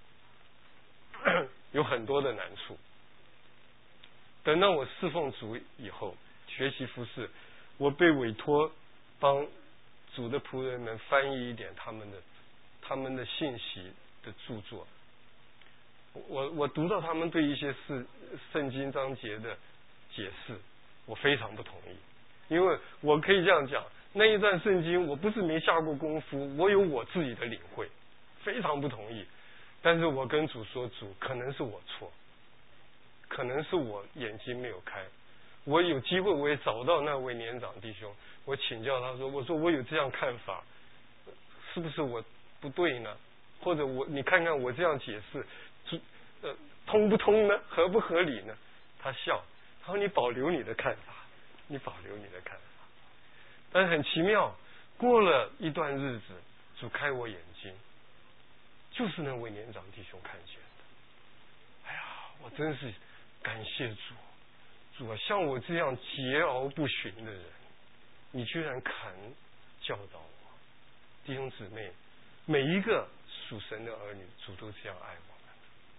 有很多的难处，等到我侍奉主以后，学习服事，我被委托帮主的仆人们翻译一点他们的他们的信息的著作。我我读到他们对一些事圣经章节的解释，我非常不同意，因为我可以这样讲，那一段圣经我不是没下过功夫，我有我自己的领会，非常不同意。但是我跟主说，主可能是我错，可能是我眼睛没有开。我有机会我也找到那位年长弟兄，我请教他说，我说我有这样看法，是不是我不对呢？或者我你看看我这样解释，呃，通不通呢？合不合理呢？他笑，他说你保留你的看法，你保留你的看法。但是很奇妙，过了一段日子，主开我眼睛，就是那位年长弟兄看见的。哎呀，我真是感谢主，主啊，像我这样桀骜不驯的人，你居然肯教导我。弟兄姊妹，每一个属神的儿女，主都这样爱我们。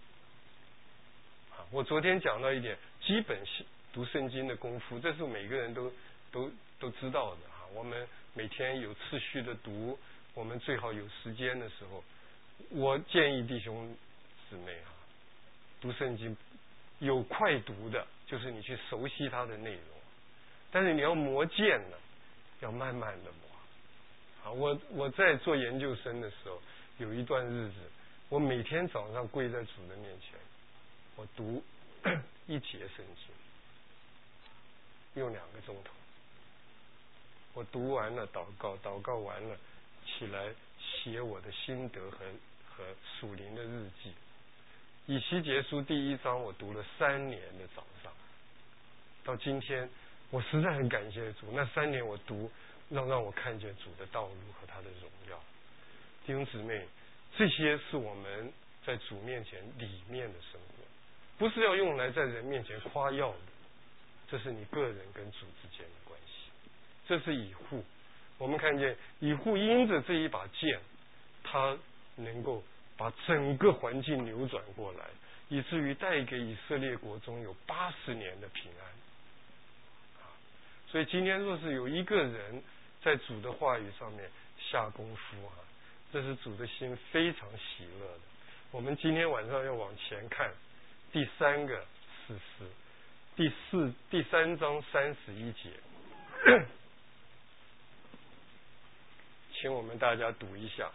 啊，我昨天讲到一点基本读圣经的功夫，这是每个人都都都知道的啊。我们每天有次序的读，我们最好有时间的时候，我建议弟兄姊妹啊，读圣经有快读的，就是你去熟悉它的内容，但是你要磨剑呢，要慢慢的磨。啊，我我在做研究生的时候，有一段日子，我每天早上跪在主的面前，我读一节圣经，用两个钟头。我读完了祷告，祷告完了起来写我的心得和和属灵的日记。以西结书第一章我读了三年的早上，到今天我实在很感谢主，那三年我读让让我看见主的道路和他的荣耀。弟兄姊妹，这些是我们在主面前里面的生活，不是要用来在人面前夸耀的，这是你个人跟主之间的关系。这是以户，我们看见以户因着这一把剑，他能够把整个环境扭转过来，以至于带给以色列国中有八十年的平安。所以今天若是有一个人在主的话语上面下功夫啊，这是主的心非常喜乐的。我们今天晚上要往前看第三个士师，第四第三章三十一节，请我们大家读一下。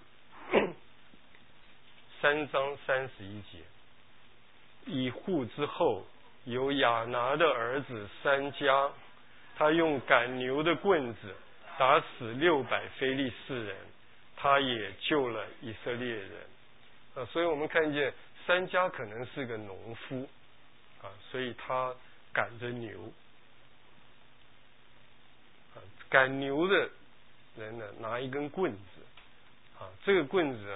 三章三十一节，以户之后有亚拿的儿子三家，他用赶牛的棍子打死六百非利士人，他也救了以色列人。啊，所以我们看见三家可能是个农夫啊，所以他赶着牛。啊，赶牛的人呢，拿一根棍子，啊，这个棍子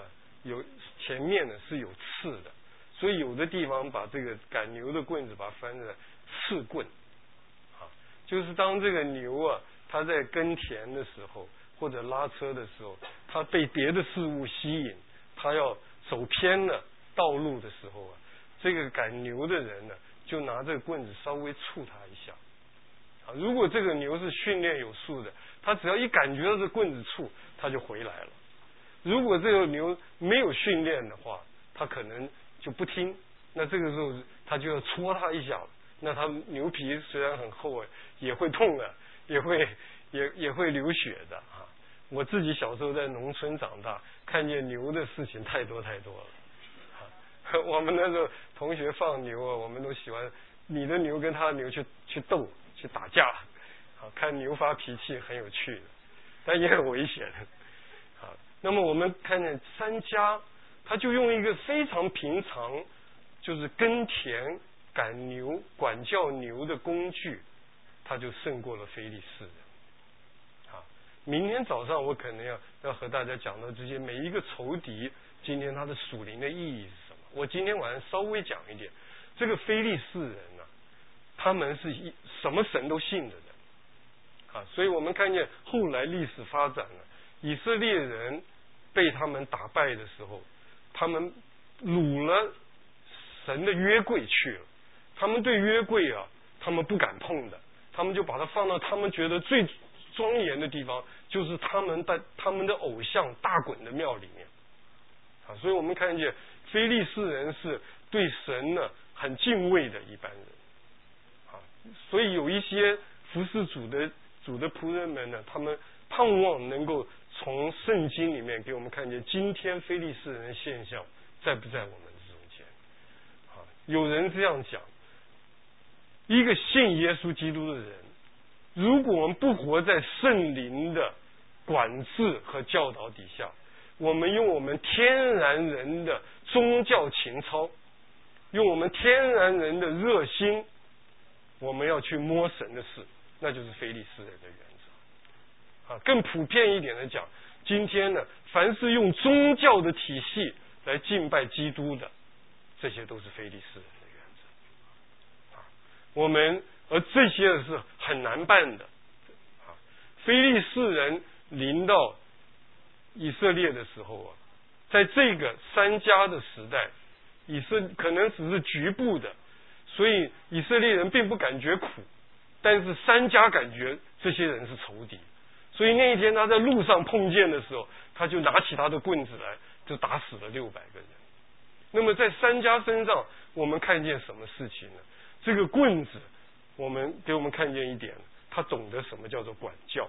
有前面呢是有刺的，所以有的地方把这个赶牛的棍子把它翻成刺棍，啊，就是当这个牛啊，它在耕田的时候或者拉车的时候，它被别的事物吸引，它要走偏了道路的时候啊，这个赶牛的人呢，就拿这个棍子稍微触它一下。啊，如果这个牛是训练有素的，它只要一感觉到这棍子触，它就回来了。如果这个牛没有训练的话，它可能就不听，那这个时候它就要戳它一下，那它牛皮虽然很厚啊，也会痛的，也会也也会流血的啊。我自己小时候在农村长大，看见牛的事情太多太多了。啊，我们那时候同学放牛啊，我们都喜欢你的牛跟他的牛去去斗去打架，啊，看牛发脾气很有趣的，但也很危险。啊，那么我们看见三家，他就用一个非常平常，就是耕田、赶牛、管教牛的工具，他就胜过了非利士人。啊，明天早上我可能要要和大家讲到这些每一个仇敌，今天他的属灵的意义是什么？我今天晚上稍微讲一点，这个非利士人呢，他们是一什么神都信的人。啊，所以我们看见后来历史发展了，以色列人被他们打败的时候，他们掳了神的约柜去了，他们对约柜啊，他们不敢碰的，他们就把它放到他们觉得最庄严的地方，就是他们的他们的偶像大衮的庙里面。啊，所以我们看见非利士人是对神呢很敬畏的一般人。啊，所以有一些服侍主的主的仆人们呢，他们盼望能够从圣经里面给我们看见今天非利士人的现象在不在我们中间。啊，有人这样讲，一个信耶稣基督的人，如果我们不活在圣灵的管制和教导底下，我们用我们天然人的宗教情操，用我们天然人的热心，我们要去摸神的事，那就是非利士人的原则。啊，更普遍一点的讲，今天呢，凡是用宗教的体系来敬拜基督的，这些都是非利士人的原则。啊，我们而这些是很难办的。啊，非利士人临到以色列的时候啊，在这个三家的时代，以色可能只是局部的，所以以色列人并不感觉苦，但是三家感觉这些人是仇敌，所以那一天他在路上碰见的时候，他就拿起他的棍子来，就打死了六百个人。那么在三家身上，我们看见什么事情呢？这个棍子，我们给我们看见一点，他懂得什么叫做管教。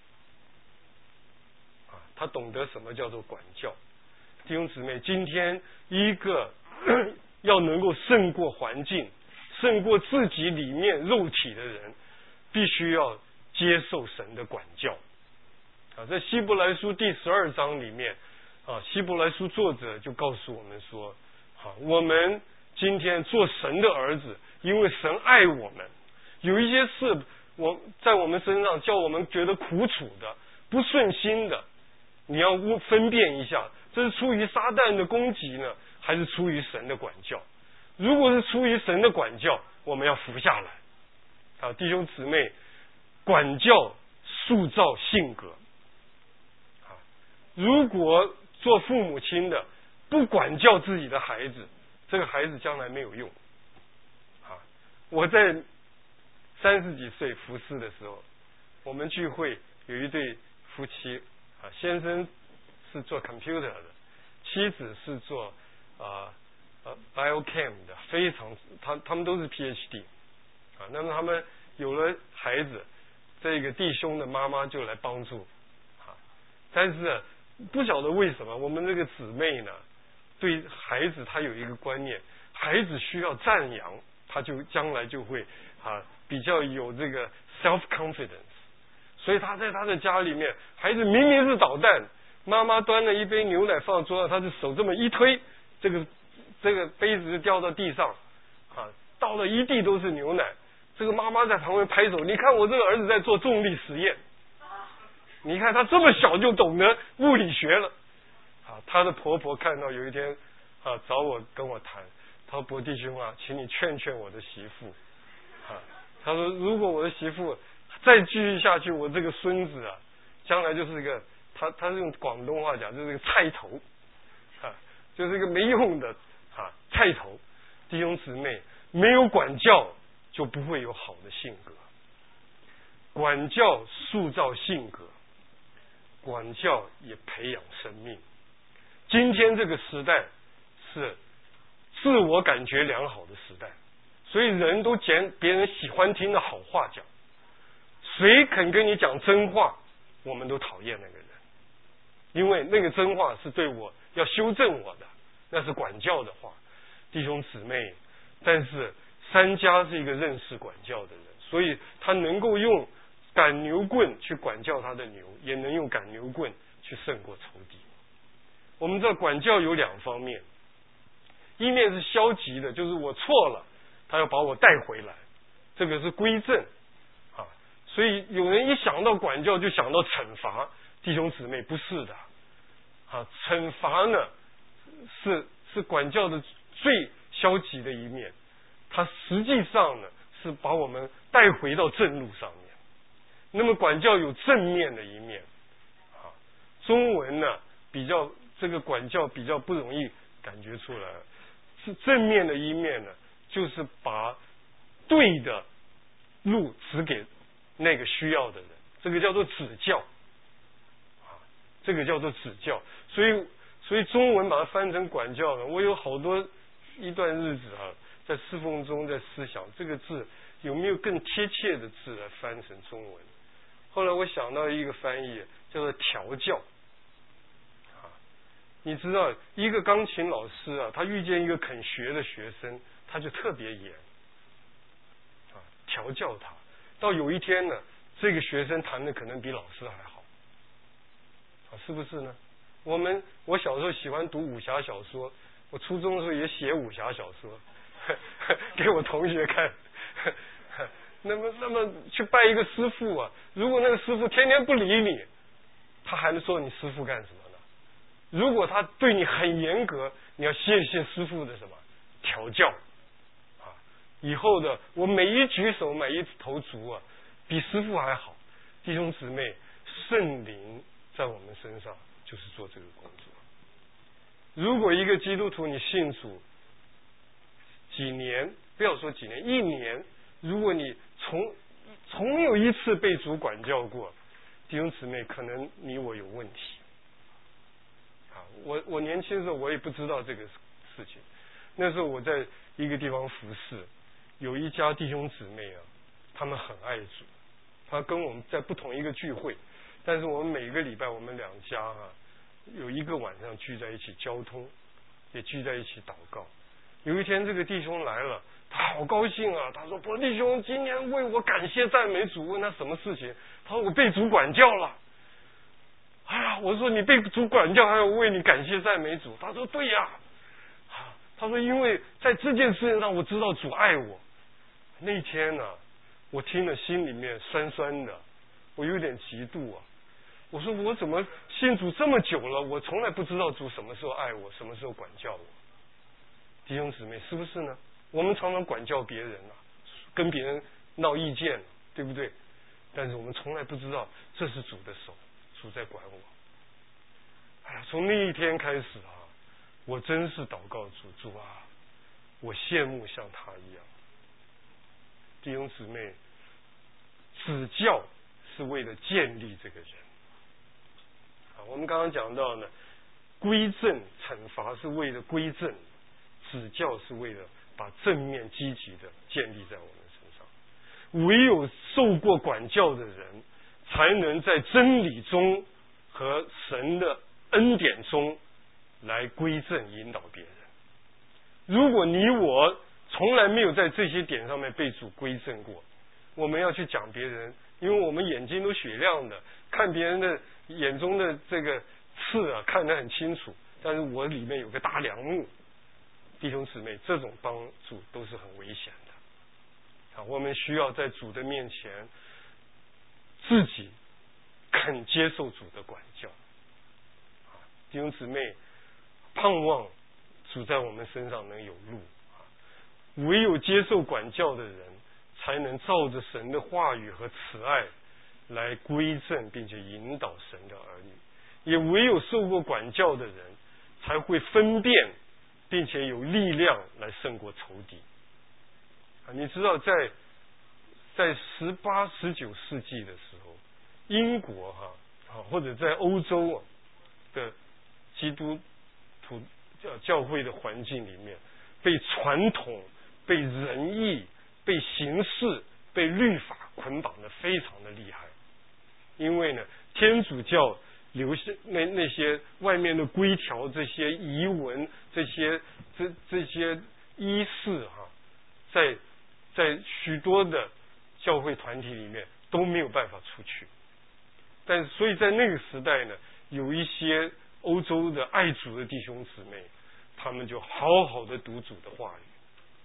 他懂得什么叫做管教。弟兄姊妹，今天一个要能够胜过环境，胜过自己里面肉体的人，必须要接受神的管教。啊，在希伯来书第十二章里面，啊，希伯来书作者就告诉我们说，啊，我们今天做神的儿子，因为神爱我们，有一些事我在我们身上叫我们觉得苦楚的、不顺心的，你要分辨一下，这是出于撒旦的攻击呢，还是出于神的管教？如果是出于神的管教，我们要服下来。啊，弟兄姊妹，管教塑造性格。啊，如果做父母亲的不管教自己的孩子，这个孩子将来没有用。啊，我在三十几岁服侍的时候，我们聚会有一对夫妻。啊，先生是做 computer 的，妻子是做啊呃 biochem 的，非常他他们都是 P H D 啊。那么他们有了孩子，这个弟兄的妈妈就来帮助啊。但是不晓得为什么，我们这个姊妹呢，对孩子她有一个观念，孩子需要赞扬，他就将来就会啊比较有这个 self confidence。所以他在他的家里面，孩子明明是捣蛋，妈妈端了一杯牛奶放桌上，他的手这么一推，这个这个杯子就掉到地上，啊，倒了一地都是牛奶。这个妈妈在旁边拍手，你看我这个儿子在做重力实验，你看他这么小就懂得物理学了，啊， 她的婆婆看到有一天啊找我跟我谈，她说伯弟兄啊，请你劝劝我的媳妇啊。她说如果我的媳妇再继续下去，我这个孙子啊，将来就是一个，他他是用广东话讲，就是一个菜头啊，就是一个没用的啊菜头。弟兄姊妹，没有管教就不会有好的性格。管教塑造性格，管教也培养生命。今天这个时代是自我感觉良好的时代，所以人都捡别人喜欢听的好话讲。谁肯跟你讲真话，我们都讨厌那个人，因为那个真话是对我要修正我的，那是管教的话。弟兄姊妹，但是三家是一个认识管教的人，所以他能够用赶牛棍去管教他的牛，也能用赶牛棍去胜过仇敌。我们知道管教有两方面，一面是消极的，就是我错了，他要把我带回来，这个是归正啊。所以有人一想到管教就想到惩罚，弟兄姊妹不是的啊，惩罚呢是是管教的最消极的一面，它实际上呢是把我们带回到正路上面。那么管教有正面的一面啊，中文呢比较这个管教比较不容易感觉出来，是正面的一面呢，就是把对的路指给那个需要的人，这个叫做指教啊，这个叫做指教。所以所以中文把它翻成管教呢，我有好多一段日子啊，在侍奉中在思想这个字有没有更贴切的字来翻成中文。后来我想到一个翻译叫做调教啊，你知道一个钢琴老师啊，他遇见一个肯学的学生，他就特别严啊，调教他，到有一天呢，这个学生弹的可能比老师还好啊，是不是呢？我们我小时候喜欢读武侠小说，我初中的时候也写武侠小说呵呵给我同学看呵呵，那么那么去拜一个师傅啊，如果那个师傅天天不理你，他还能说你师傅干什么呢？如果他对你很严格，你要谢谢师傅的什么调教啊，以后的我每一举手每一头足啊，比师傅还好。弟兄姊妹，圣灵在我们身上就是做这个工作。如果一个基督徒你信主几年，不要说几年，一年，如果你从从没有一次被主管教过，弟兄姊妹，可能你我有问题啊！我我年轻的时候我也不知道这个事情，那时候我在一个地方服侍，有一家弟兄姊妹啊，他们很爱主，他跟我们在不同一个聚会，但是我们每个礼拜我们两家啊，有一个晚上聚在一起交通，也聚在一起祷告。有一天这个弟兄来了，他好高兴啊，他说伯弟兄今天为我感谢赞美主。问他什么事情，他说我被主管教了。哎呀，我说你被主管教还要为你感谢赞美主，他说对呀、啊、他说因为在这件事情上我知道主爱我。那天呢、啊、我听了心里面酸酸的，我有点嫉妒啊，我说我怎么信主这么久了，我从来不知道主什么时候爱我，什么时候管教我。弟兄姊妹，是不是呢？我们常常管教别人啊，跟别人闹意见，对不对？但是我们从来不知道这是主的手，主在管我。哎呀，从那一天开始啊，我真是祷告主，主啊，我羡慕像他一样。弟兄姊妹，指教是为了建立这个人啊。我们刚刚讲到呢，归正惩罚是为了归正，指教是为了把正面积极的建立在我们身上。唯有受过管教的人，才能在真理中和神的恩典中来归正引导别人。如果你我从来没有在这些点上面被主归正过，我们要去讲别人，因为我们眼睛都雪亮的，看别人的眼中的这个刺啊看得很清楚，但是我里面有个大梁木。弟兄姊妹，这种帮助都是很危险的啊！我们需要在主的面前自己肯接受主的管教啊！弟兄姊妹， 盼望主在我们身上能有路。唯有接受管教的人，才能照着神的话语和慈爱来归正并且引导神的儿女。也唯有受过管教的人，才会分辨并且有力量来胜过仇敌。啊，你知道在在十八、十九世纪的时候，英国哈啊或者在欧洲的基督徒教教会的环境里面，被传统、被仁义、被形式、被律法捆绑的非常的厉害。因为呢，天主教留下那那些外面的规条、这些遗文、这些这这些仪式哈，在在许多的教会团体里面都没有办法出去。但所以在那个时代呢，有一些欧洲的爱主的弟兄姊妹，他们就好好的读主的话语，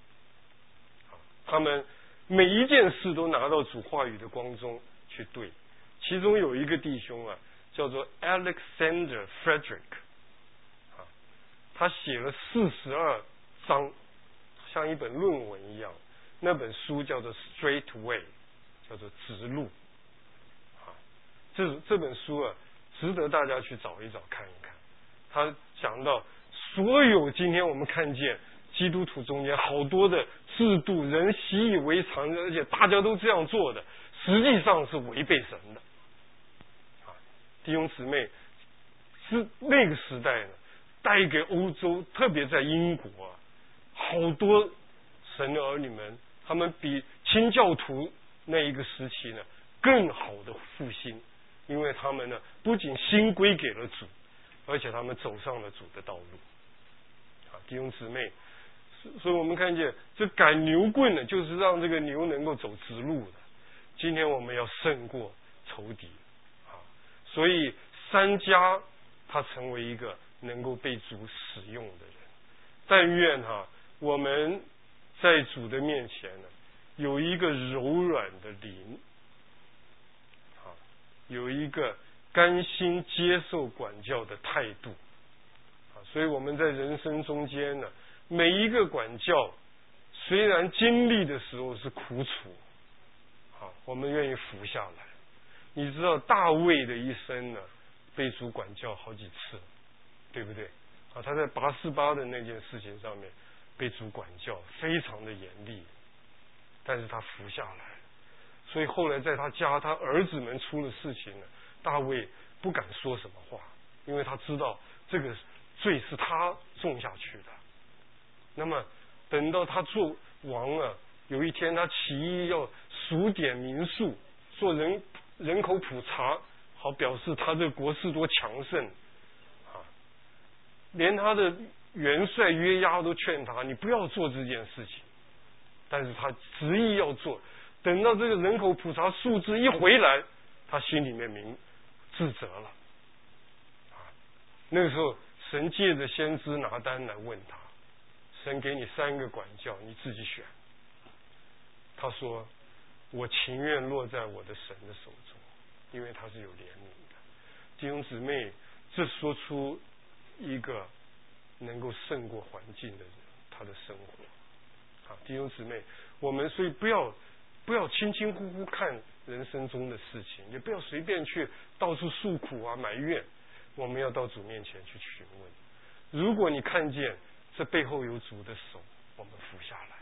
他们每一件事都拿到主话语的光中去对。其中有一个弟兄啊，叫做 Alexander Frederick， 啊，他写了四十二章，像一本论文一样。那本书叫做 Straight Way， 叫做直路。啊，这这本书啊，值得大家去找一找看一看。他讲到所有今天我们看见基督徒中间好多的制度，人习以为常，而且大家都这样做的，实际上是违背神的。弟兄姊妹，是那个时代呢，带给欧洲，特别在英国啊，好多神的儿女们，他们比清教徒那一个时期呢更好的复兴，因为他们呢不仅心归给了主，而且他们走上了主的道路。啊，弟兄姊妹，所以我们看见这赶牛棍呢，就是让这个牛能够走直路的。今天我们要胜过仇敌。所以三家他成为一个能够被主使用的人。但愿哈、啊，我们在主的面前呢，有一个柔软的灵，啊，有一个甘心接受管教的态度。啊，所以我们在人生中间呢，每一个管教虽然经历的时候是苦楚，啊，我们愿意服下来。你知道大卫的一生呢，被主管教好几次，对不对？啊，他在拔示巴的那件事情上面被主管教，非常的严厉，但是他服下来。所以后来在他家，他儿子们出了事情呢，大卫不敢说什么话，因为他知道这个罪是他种下去的。那么等到他做王了，有一天他起意要数点民数，做人。人口普查，好表示他这个国势多强盛啊！连他的元帅约押都劝他，你不要做这件事情，但是他执意要做。等到这个人口普查数字一回来，他心里面明自责了啊！那个时候，神借着先知拿单来问他，神给你三个管教，你自己选。他说，我情愿落在我的神的手中，因为他是有怜悯的。弟兄姊妹，这说出一个能够胜过环境的人，他的生活。啊，弟兄姊妹，我们所以不要不要轻轻呼呼看人生中的事情，也不要随便去到处诉苦啊埋怨，我们要到主面前去询问。如果你看见这背后有主的手，我们服下来。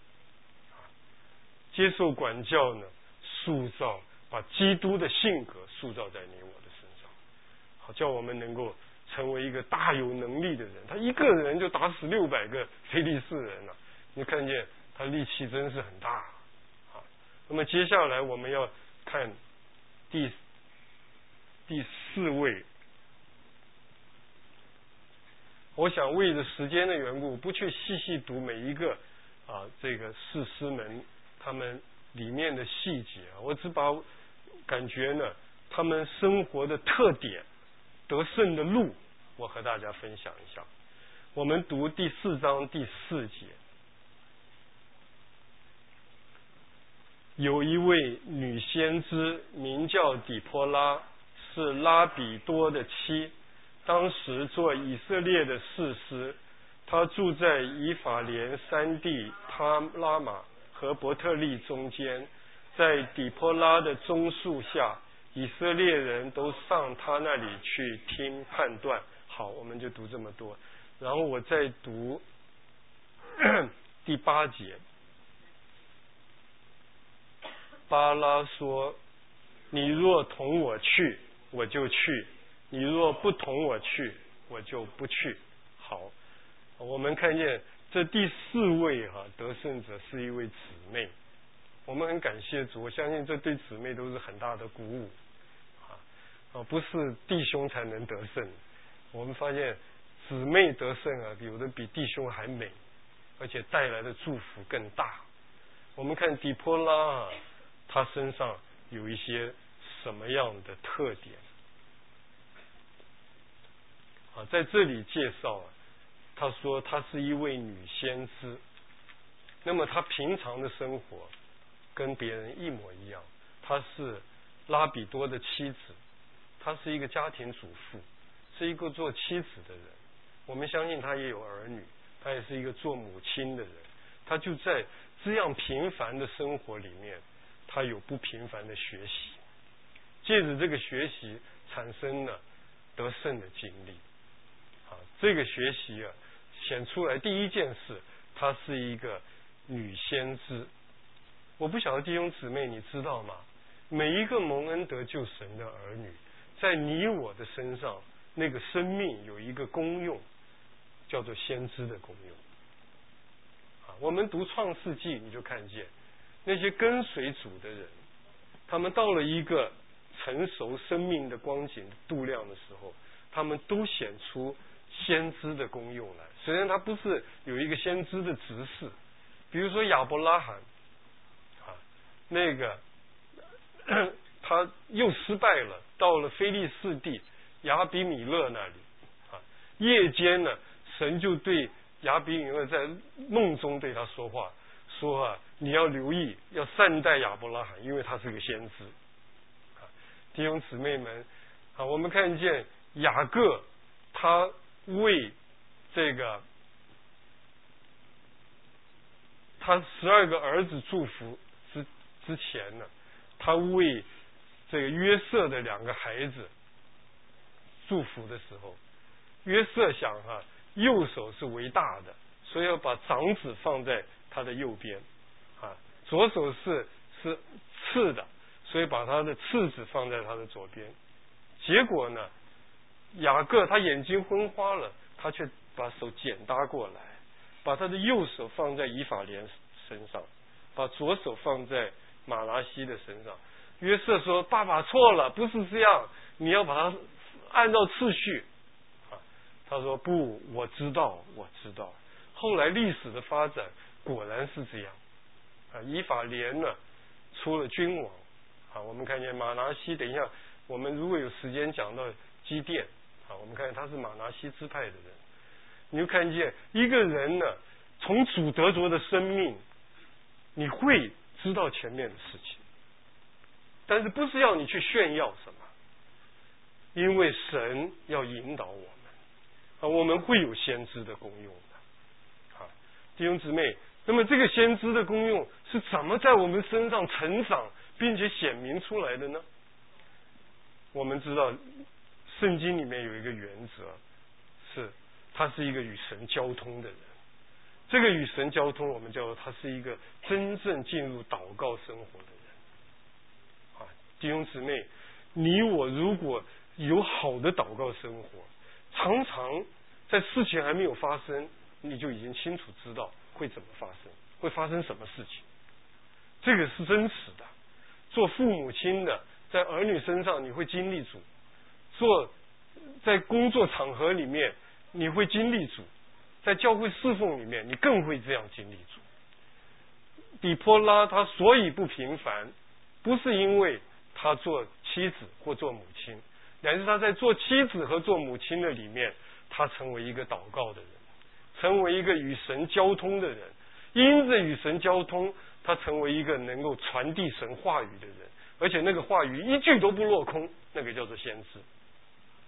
接受管教呢，塑造把基督的性格塑造在你我的身上，好叫我们能够成为一个大有能力的人。他一个人就打死六百个非利士人了，你看见他力气真是很大啊。那么接下来我们要看第第四位，我想为了时间的缘故，不去细细读每一个啊这个士师们他们里面的细节，我只把感觉呢他们生活的特点、得胜的路，我和大家分享一下。我们读第四章第四节，有一位女先知名叫底波拉，是拉比多的妻， 当时做以色列的士师，他住在以法莲山地他拉玛和伯特利中间，在底波拉的棕树下，以色列人都上他那里去听判断。好，我们就读这么多，然后我再读第八节。巴拉说：你若同我去，我就去；你若不同我去，我就不去。好，我们看见这第四位哈、啊、得胜者是一位姊妹，我们很感谢主，我相信这对姊妹都是很大的鼓舞啊啊，不是弟兄才能得胜。我们发现姊妹得胜啊，有的比弟兄还美，而且带来的祝福更大。我们看底波拉啊，他身上有一些什么样的特点啊？在这里介绍啊，他说她是一位女先知。那么她平常的生活跟别人一模一样，她是拉比多的妻子，她是一个家庭主妇，是一个做妻子的人。我们相信她也有儿女，她也是一个做母亲的人。她就在这样平凡的生活里面，她有不平凡的学习，借着这个学习产生了得胜的经历。啊，这个学习啊，显出来第一件事，她是一个女先知。我不晓得弟兄姊妹你知道吗？每一个蒙恩得救神的儿女，在你我的身上，那个生命有一个功用，叫做先知的功用。啊，我们读创世纪，你就看见那些跟随主的人，他们到了一个成熟生命的光景度量的时候，他们都显出先知的功用来。虽然他不是有一个先知的执事，比如说亚伯拉罕啊，那个他又失败了，到了非利士地亚比米勒那里啊，夜间呢，神就对亚比米勒在梦中对他说话，说啊，你要留意，要善待亚伯拉罕，因为他是个先知。啊，弟兄姊妹们啊，我们看见雅各他为这个他十二个儿子祝福之之前呢，他为这个约瑟的两个孩子祝福的时候，约瑟想哈，右手是为大的，所以要把长子放在他的右边，啊，左手是是次的，所以把他的次子放在他的左边。结果呢，雅各他眼睛昏花了，他却把手剪搭过来，把他的右手放在以法莲身上，把左手放在马拿西的身上。约瑟说：“爸爸错了，不是这样，你要把它按照次序。”啊，他说：“不，我知道，我知道。”后来历史的发展果然是这样。啊，以法莲呢出了君王。啊，我们看见马拿西，等一下我们如果有时间讲到基甸，啊，我们看见他是马拿西支派的人，你就看见一个人呢，从主得着的生命，你会知道前面的事情，但是不是要你去炫耀什么，因为神要引导我们，啊，我们会有先知的功用的。啊，弟兄姊妹，那么这个先知的功用是怎么在我们身上成长并且显明出来的呢？我们知道圣经里面有一个原则，是他是一个与神交通的人。这个与神交通，我们叫做他是一个真正进入祷告生活的人。啊，弟兄姊妹，你我如果有好的祷告生活，常常在事情还没有发生，你就已经清楚知道会怎么发生，会发生什么事情。这个是真实的。做父母亲的，在儿女身上你会经历主，做在工作场合里面你会经历主，在教会侍奉里面你更会这样经历主。底波拉他所以不平凡，不是因为他做妻子或做母亲，乃是他在做妻子和做母亲的里面，他成为一个祷告的人，成为一个与神交通的人，因着与神交通，他成为一个能够传递神话语的人，而且那个话语一句都不落空，那个叫做先知。啊，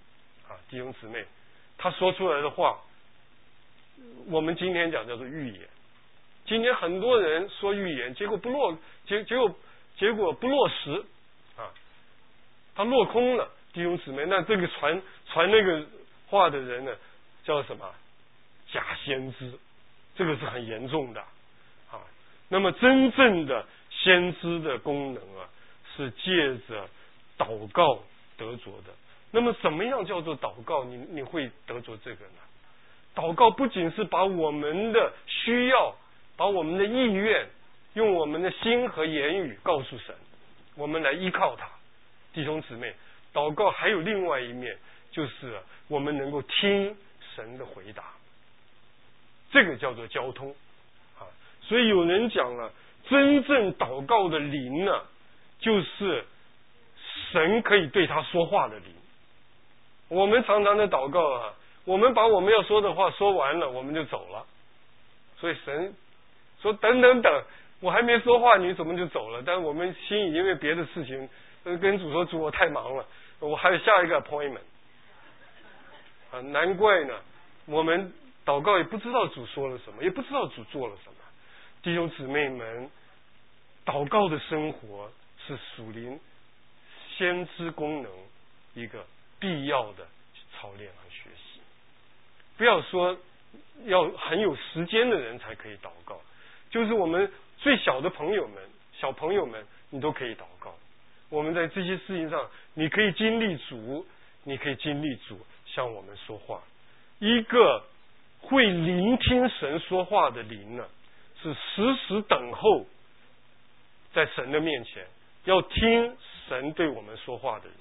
啊，弟兄姊妹，他说出来的话，我们今天讲叫做预言。今天很多人说预言，结果不落，结结果结果不落实啊，他落空了。弟兄姊妹，那这个传传那个话的人呢，叫什么？假先知，这个是很严重的啊。那么真正的先知的功能啊，是借着祷告得着的。那么怎么样叫做祷告？你你会得着这个呢？祷告不仅是把我们的需要，把我们的意愿，用我们的心和言语告诉神，我们来依靠他。弟兄姊妹，祷告还有另外一面，就是我们能够听神的回答，这个叫做交通啊。所以有人讲了，真正祷告的灵呢，就是神可以对他说话的灵。我们常常的祷告啊，我们把我们要说的话说完了，我们就走了。所以神说等等等，我还没说话，你怎么就走了？但是我们心里因为别的事情，跟主说，主我太忙了，我还有下一个 appointment 啊，难怪呢，我们祷告也不知道主说了什么，也不知道主做了什么。弟兄姊妹们，祷告的生活是属灵先知功能一个必要的操练和学习。不要说要很有时间的人才可以祷告，就是我们最小的朋友们、小朋友们，你都可以祷告。我们在这些事情上，你可以经历主，你可以经历主向我们说话。一个会聆听神说话的灵呢，是时时等候在神的面前，要听神对我们说话的人。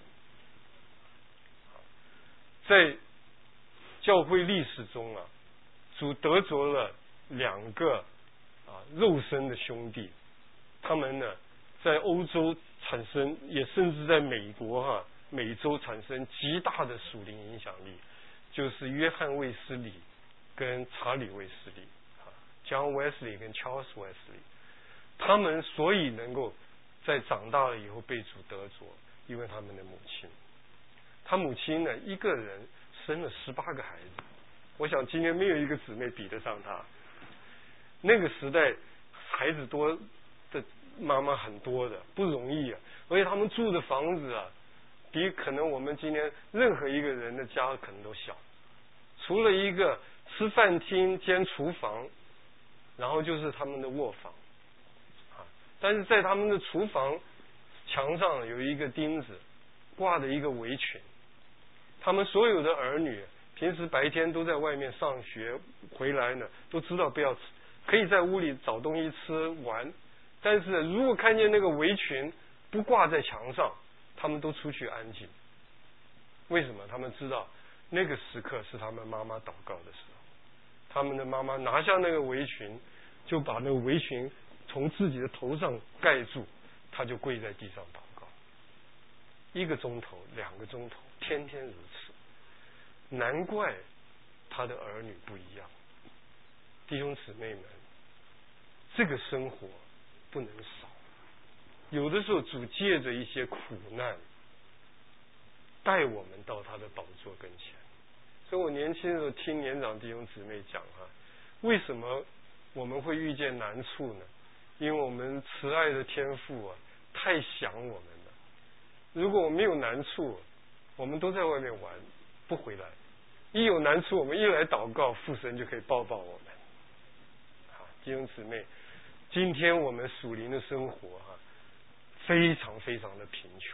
在教会历史中啊，主得着了两个啊肉身的兄弟，他们呢在欧洲产生，也甚至在美国哈、啊、美洲产生极大的属灵影响力，就是约翰卫斯理跟查理卫斯理啊 ，John Wesley 跟 Charles Wesley， 他们所以能够在长大了以后被主得着，因为他们的母亲，他母亲呢一个人生了十八个孩子，我想今天没有一个姊妹比得上他。那个时代孩子多的妈妈很多的，不容易啊，而且他们住的房子啊，比可能我们今天任何一个人的家可能都小，除了一个吃饭厅兼厨房，然后就是他们的卧房啊。但是在他们的厨房墙上有一个钉子，挂着一个围裙。他们所有的儿女平时白天都在外面上学，回来呢都知道不要吃，可以在屋里找东西吃玩，但是如果看见那个围裙不挂在墙上，他们都出去安静。为什么？他们知道那个时刻是他们妈妈祷告的时候，他们的妈妈拿下那个围裙，就把那个围裙从自己的头上盖住，他就跪在地上祷告，一个钟头两个钟头，天天如此。难怪他的儿女不一样。弟兄姊妹们，这个生活不能少。有的时候主借着一些苦难带我们到他的宝座跟前。所以我年轻的时候听年长弟兄姊妹讲哈、啊，为什么我们会遇见难处呢？因为我们慈爱的天父啊太想我们了。如果我们没有难处，我们都在外面玩不回来，一有难处我们一来祷告，父神就可以抱抱我们。好，弟兄姊妹，今天我们属灵的生活哈、啊，非常非常的贫穷。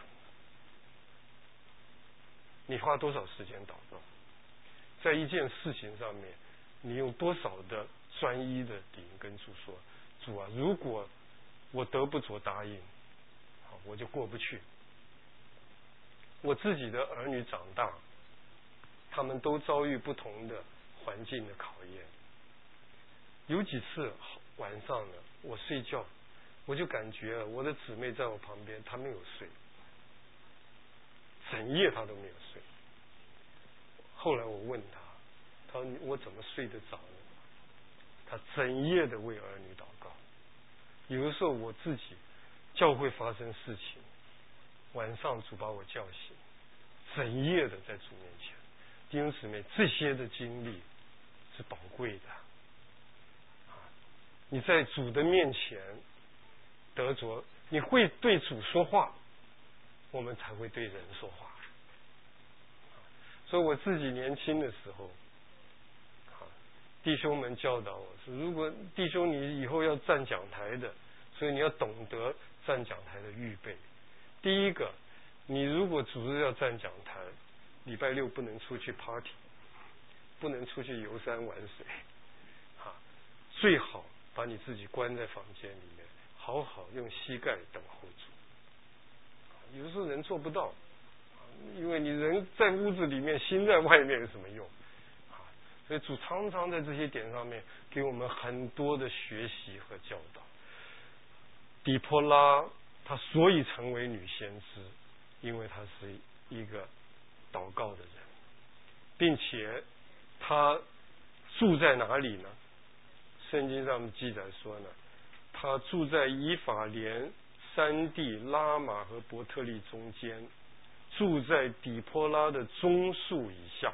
你花多少时间祷告？在一件事情上面，你用多少的专一的灵跟主说，主啊，如果我得不着答应，好，我就过不去。我自己的儿女长大，他们都遭遇不同的环境的考验。有几次晚上呢，我睡觉，我就感觉我的姊妹在我旁边，她没有睡，整夜她都没有睡。后来我问她，她说我怎么睡得着呢？她整夜的为儿女祷告。有的时候我自己教会发生事情，晚上主把我叫醒，整夜的在主面前， 弟兄姊妹，这些的经历是宝贵的。你在主的面前得着，你会对主说话，我们才会对人说话。所以我自己年轻的时候，弟兄们教导我说，如果弟兄你以后要站讲台的，所以你要懂得站讲台的预备。第一个，你如果主日要站讲台，礼拜六不能出去 party， 不能出去游山玩水，啊，最好把你自己关在房间里面，好好用膝盖等候主。有时候人做不到，因为你人在屋子里面，心在外面有什么用？所以主常常在这些点上面给我们很多的学习和教导。底波拉她所以成为女先知，因为她是一个祷告的人，并且她住在哪里呢？圣经上记载说呢，她住在以法莲山地拉玛和伯特利中间，住在底波拉的棕树以下。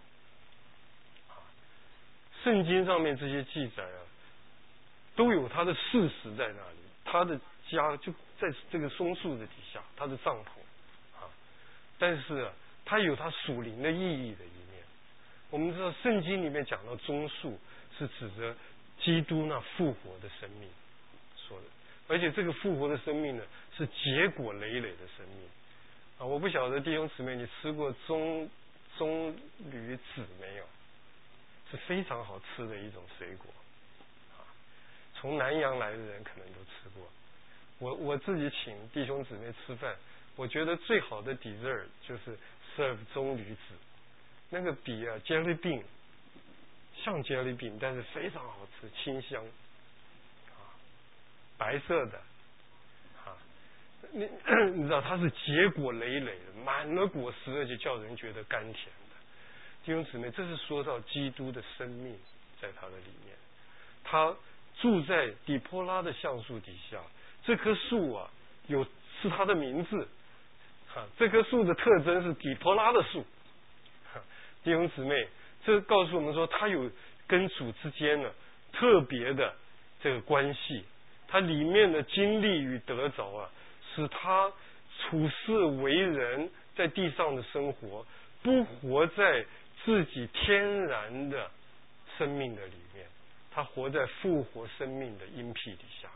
圣经上面这些记载啊，都有他的事实在那里。他的家就在这个松树的底下，他的帐篷啊。但是啊，他有他属灵的意义的一面。我们知道圣经里面讲到棕树，是指着基督那复活的生命说的，而且这个复活的生命呢，是结果累累的生命啊。我不晓得弟兄姊妹，你吃过棕棕榈籽没有？是非常好吃的一种水果，啊，从南洋来的人可能都吃过。我我自己请弟兄姊妹吃饭，我觉得最好的 dessert 就是 serve 棕榈籽，那个比啊 jelly bean 像 jelly bean， 但是非常好吃，清香，啊，白色的，啊，你你知道它是结果累累的，满了果实，而且叫人觉得甘甜。弟兄姊妹，这是说到基督的生命在他的里面。他住在底波拉的橡树底下，这棵树啊，有是他的名字。啊，这棵树的特征是底波拉的树。弟兄姊妹，这告诉我们说，他有跟主之间呢特别的这个关系。他里面的经历与得着啊，使他处事为人，在地上的生活，不活在自己天然的生命的里面，他活在复活生命的荫庇底下。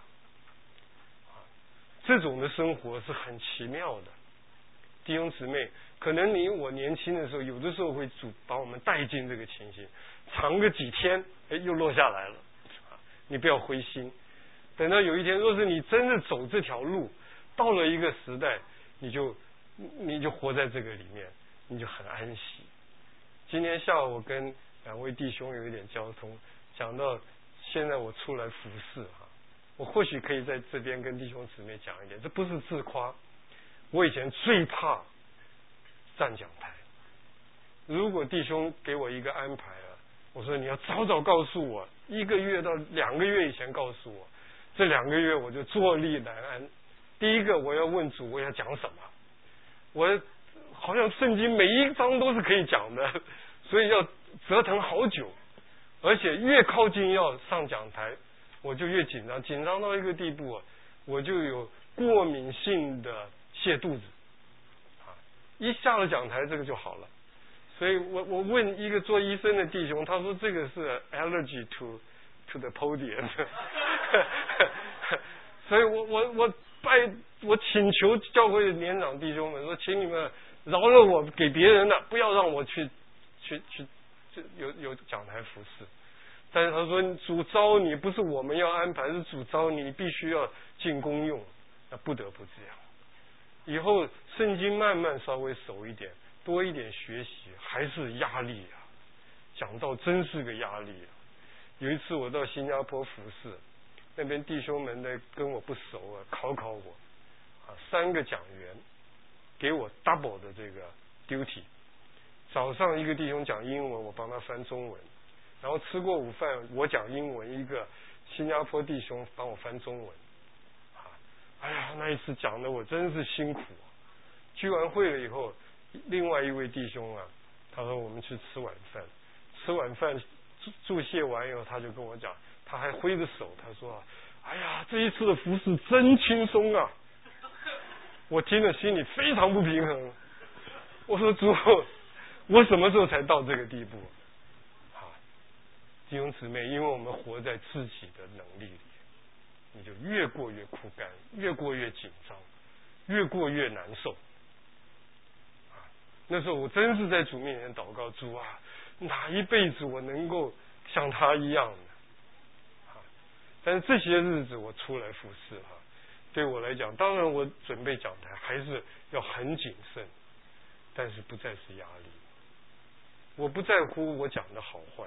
这种的生活是很奇妙的。弟兄姊妹，可能你我年轻的时候，有的时候会主把我们带进这个情形，长个几天，哎，又落下来了。你不要灰心，等到有一天，若是你真的走这条路，到了一个时代，你就你就活在这个里面，你就很安息。今天下午我跟两位弟兄有一点交通，讲到现在我出来服侍哈，我或许可以在这边跟弟兄姊妹讲一点，这不是自夸。我以前最怕站讲台，如果弟兄给我一个安排啊，我说你要早早告诉我，一个月到两个月以前告诉我，这两个月我就坐立难安。第一个我要问主我要讲什么，我好像圣经每一章都是可以讲的，所以要折腾好久，而且越靠近要上讲台，我就越紧张，紧张到一个地步啊，我就有过敏性的泻肚子，啊，一下了讲台这个就好了。所以我我问一个做医生的弟兄，他说这个是 allergy to to the podium， 所以我我我拜我请求教会的年长弟兄们说，请你们饶了我给别人的，不要让我去去去有有讲台服侍。但是他说主召你，不是我们要安排，是主召你，你必须要进公用，那不得不这样。以后圣经慢慢稍微熟一点，多一点学习，还是压力啊，讲道真是个压力啊。有一次我到新加坡服侍，那边弟兄们呢跟我不熟啊，考考我啊，三个讲员给我 double 的这个 duty。早上一个弟兄讲英文，我帮他翻中文，然后吃过午饭我讲英文，一个新加坡弟兄帮我翻中文。啊，哎呀，那一次讲的我真是辛苦。聚完会了以后，另外一位弟兄啊， 他说我们去吃晚饭，吃晚饭注谢完以后，他就跟我讲，他还挥着手，他说：“哎呀，这一次的服侍真轻松啊！”我听了心里非常不平衡。我说：“主，我什么时候才到这个地步？”啊，弟兄姊妹，因为我们活在自己的能力里，你就越过越枯干，越过越紧张，越过越难受。啊，那时候我真是在主面前祷告，主啊，哪一辈子我能够像他一样呢？啊，但是这些日子我出来服侍哈，对我来讲，当然我准备讲台还是要很谨慎，但是不再是压力。我不在乎我讲的好坏，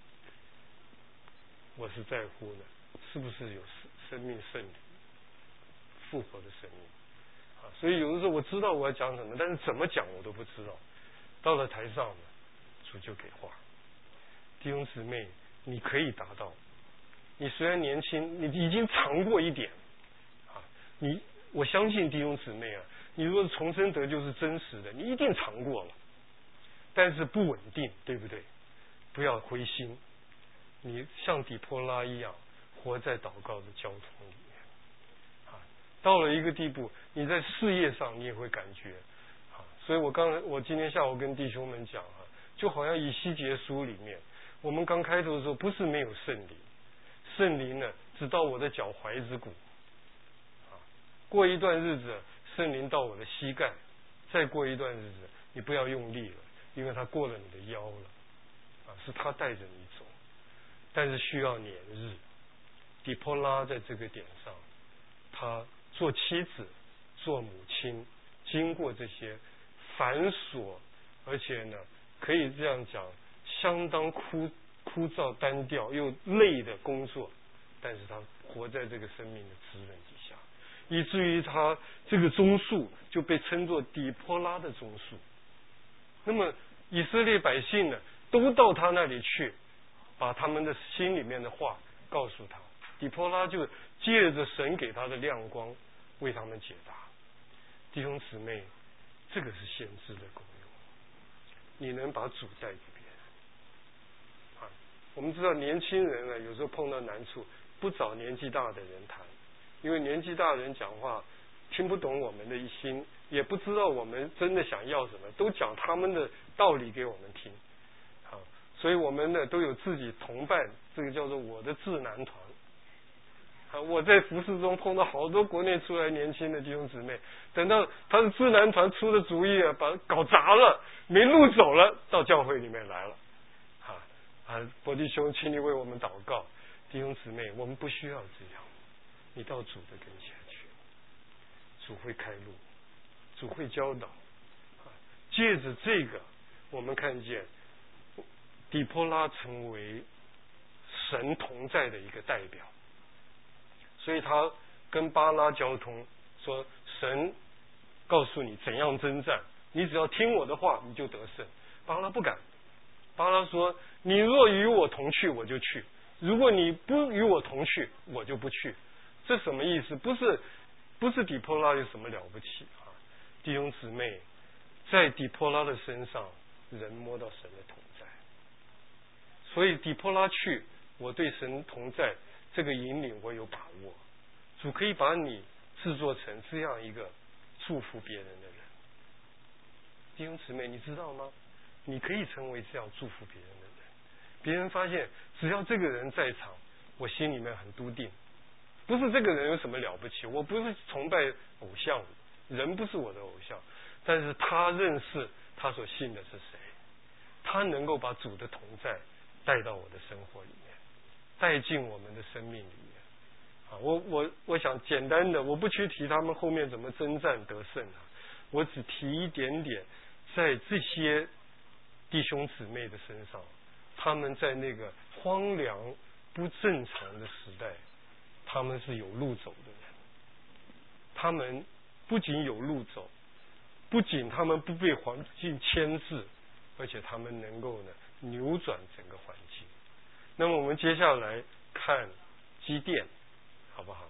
我是在乎呢，是不是有生命圣灵复活的生命啊？所以有的时候我知道我要讲什么，但是怎么讲我都不知道。到了台上呢，主就给话。弟兄姊妹，你可以达到。你虽然年轻，你已经尝过一点啊。你我相信弟兄姊妹啊，你如果是重生得救是真实的，你一定尝过了。但是不稳定，对不对？不要灰心，你像底波拉一样活在祷告的交通里面啊。到了一个地步，你在事业上你也会感觉啊。所以我刚才我今天下午跟弟兄们讲啊，就好像以西结书里面，我们刚开头的时候不是没有圣灵，圣灵呢只到我的脚踝之骨啊。过一段日子，圣灵到我的膝盖，再过一段日子，你不要用力了。因为他过了你的腰了，啊，是他带着你走，但是需要年日。底波拉在这个点上，他做妻子、做母亲，经过这些繁琐，而且呢，可以这样讲，相当枯枯燥单调又累的工作，但是他活在这个生命的滋润底下，以至于他这个棕树就被称作底波拉的棕树。那么以色列百姓呢，都到他那里去，把他们的心里面的话告诉他。底波拉就借着神给他的亮光，为他们解答。弟兄姊妹，这个是先知的功用。你能把主带给别人啊？我们知道年轻人呢，有时候碰到难处，不找年纪大的人谈，因为年纪大的人讲话听不懂我们的心。也不知道我们真的想要什么，都讲他们的道理给我们听，啊，所以我们呢都有自己同伴，这个叫做我的智囊团。啊，我在服事中碰到好多国内出来年轻的弟兄姊妹，等到他的智囊团出的主意啊，把搞砸了，没路走了，到教会里面来了，啊啊，伯弟兄，请你为我们祷告，弟兄姊妹，我们不需要这样，你到主的跟前去，主会开路。主会教导，借着这个，我们看见底波拉成为神同在的一个代表，所以他跟巴拉交通，说神告诉你怎样征战，你只要听我的话，你就得胜。巴拉不敢，巴拉说：“你若与我同去，我就去；如果你不与我同去，我就不去。”这什么意思？不是不是底波拉有什么了不起啊？弟兄姊妹，在底波拉的身上，人摸到神的同在。所以底波拉去，我对神同在这个引领我有把握。主可以把你制作成这样一个祝福别人的人。弟兄姊妹，你知道吗？你可以成为这样祝福别人的人。别人发现，只要这个人在场，我心里面很笃定。不是这个人有什么了不起，我不是崇拜偶像，人不是我的偶像，但是他认识他所信的是谁，他能够把主的同在带到我的生活里面，带进我们的生命里面。啊，我我我想简单的，我不去提他们后面怎么征战得胜啊，我只提一点点，在这些弟兄姊妹的身上，他们在那个荒凉不正常的时代，他们是有路走的人。他们不仅有路走，不仅他们不被环境牵制，而且他们能够呢扭转整个环境。那么我们接下来看基甸，好不好？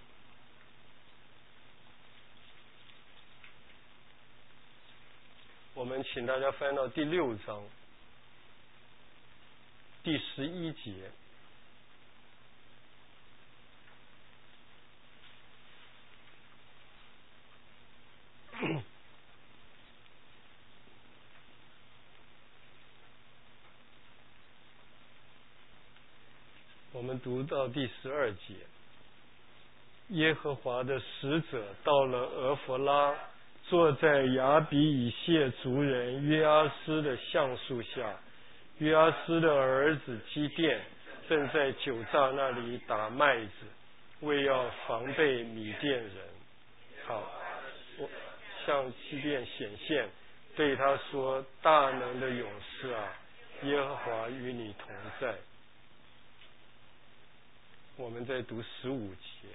我我们请大家翻到第六章第十一节。我们读到第十二节，耶和华的使者到了俄弗拉，坐在亚比以谢族人约阿斯的橡树下。约阿斯的儿子基甸正在酒榨那里打麦子，为要防备米甸人。好，我向基甸显现，对他说：大能的勇士啊，耶和华与你同在。我们在读十五节、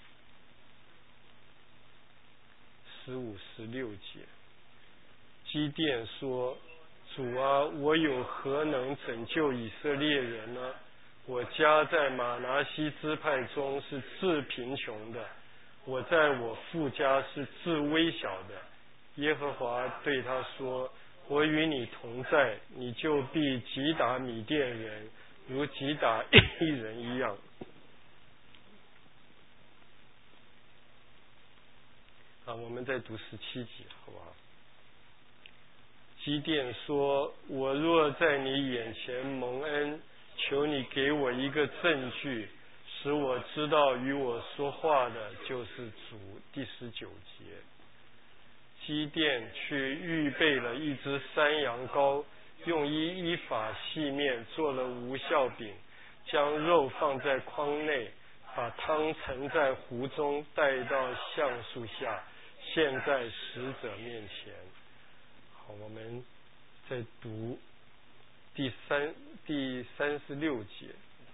十五、十六节。基甸说：主啊，我有何能拯救以色列人呢？我家在玛拿西支派中是至贫穷的，我在我父家是至微小的。耶和华对他说：我与你同在，你就必击打米甸人，如击打一人一样。啊，我们再读十七节，好不好？基甸说：我若在你眼前蒙恩，求你给我一个证据，使我知道与我说话的就是主。第十九节，基甸去预备了一只山羊羔，用一依法细面做了无酵饼，将肉放在筐内，把汤盛在壶中，带到橡树下，献在使者面前。好，我们再读第三第三十六节。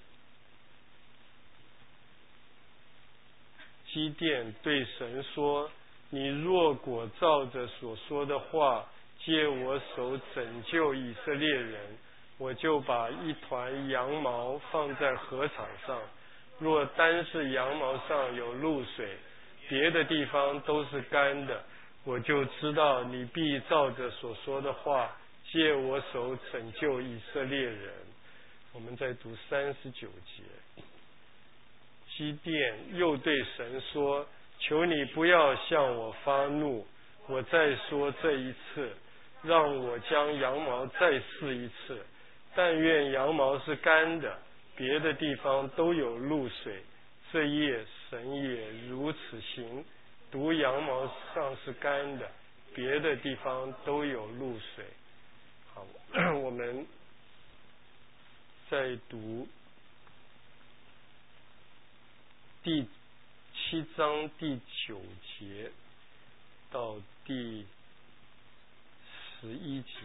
基甸对神说：你若果照着所说的话，借我手拯救以色列人，我就把一团羊毛放在禾场上，若单是羊毛上有露水，别的地方都是干的，我就知道你必照着所说的话，借我手拯救以色列人。我们再读三十九节。基甸又对神说：求你不要向我发怒，我再说这一次，让我将羊毛再试一次，但愿羊毛是干的，别的地方都有露水。这夜神也如此行，独羊毛上是干的，别的地方都有露水。好，我们再读第七章第九节到第十一节，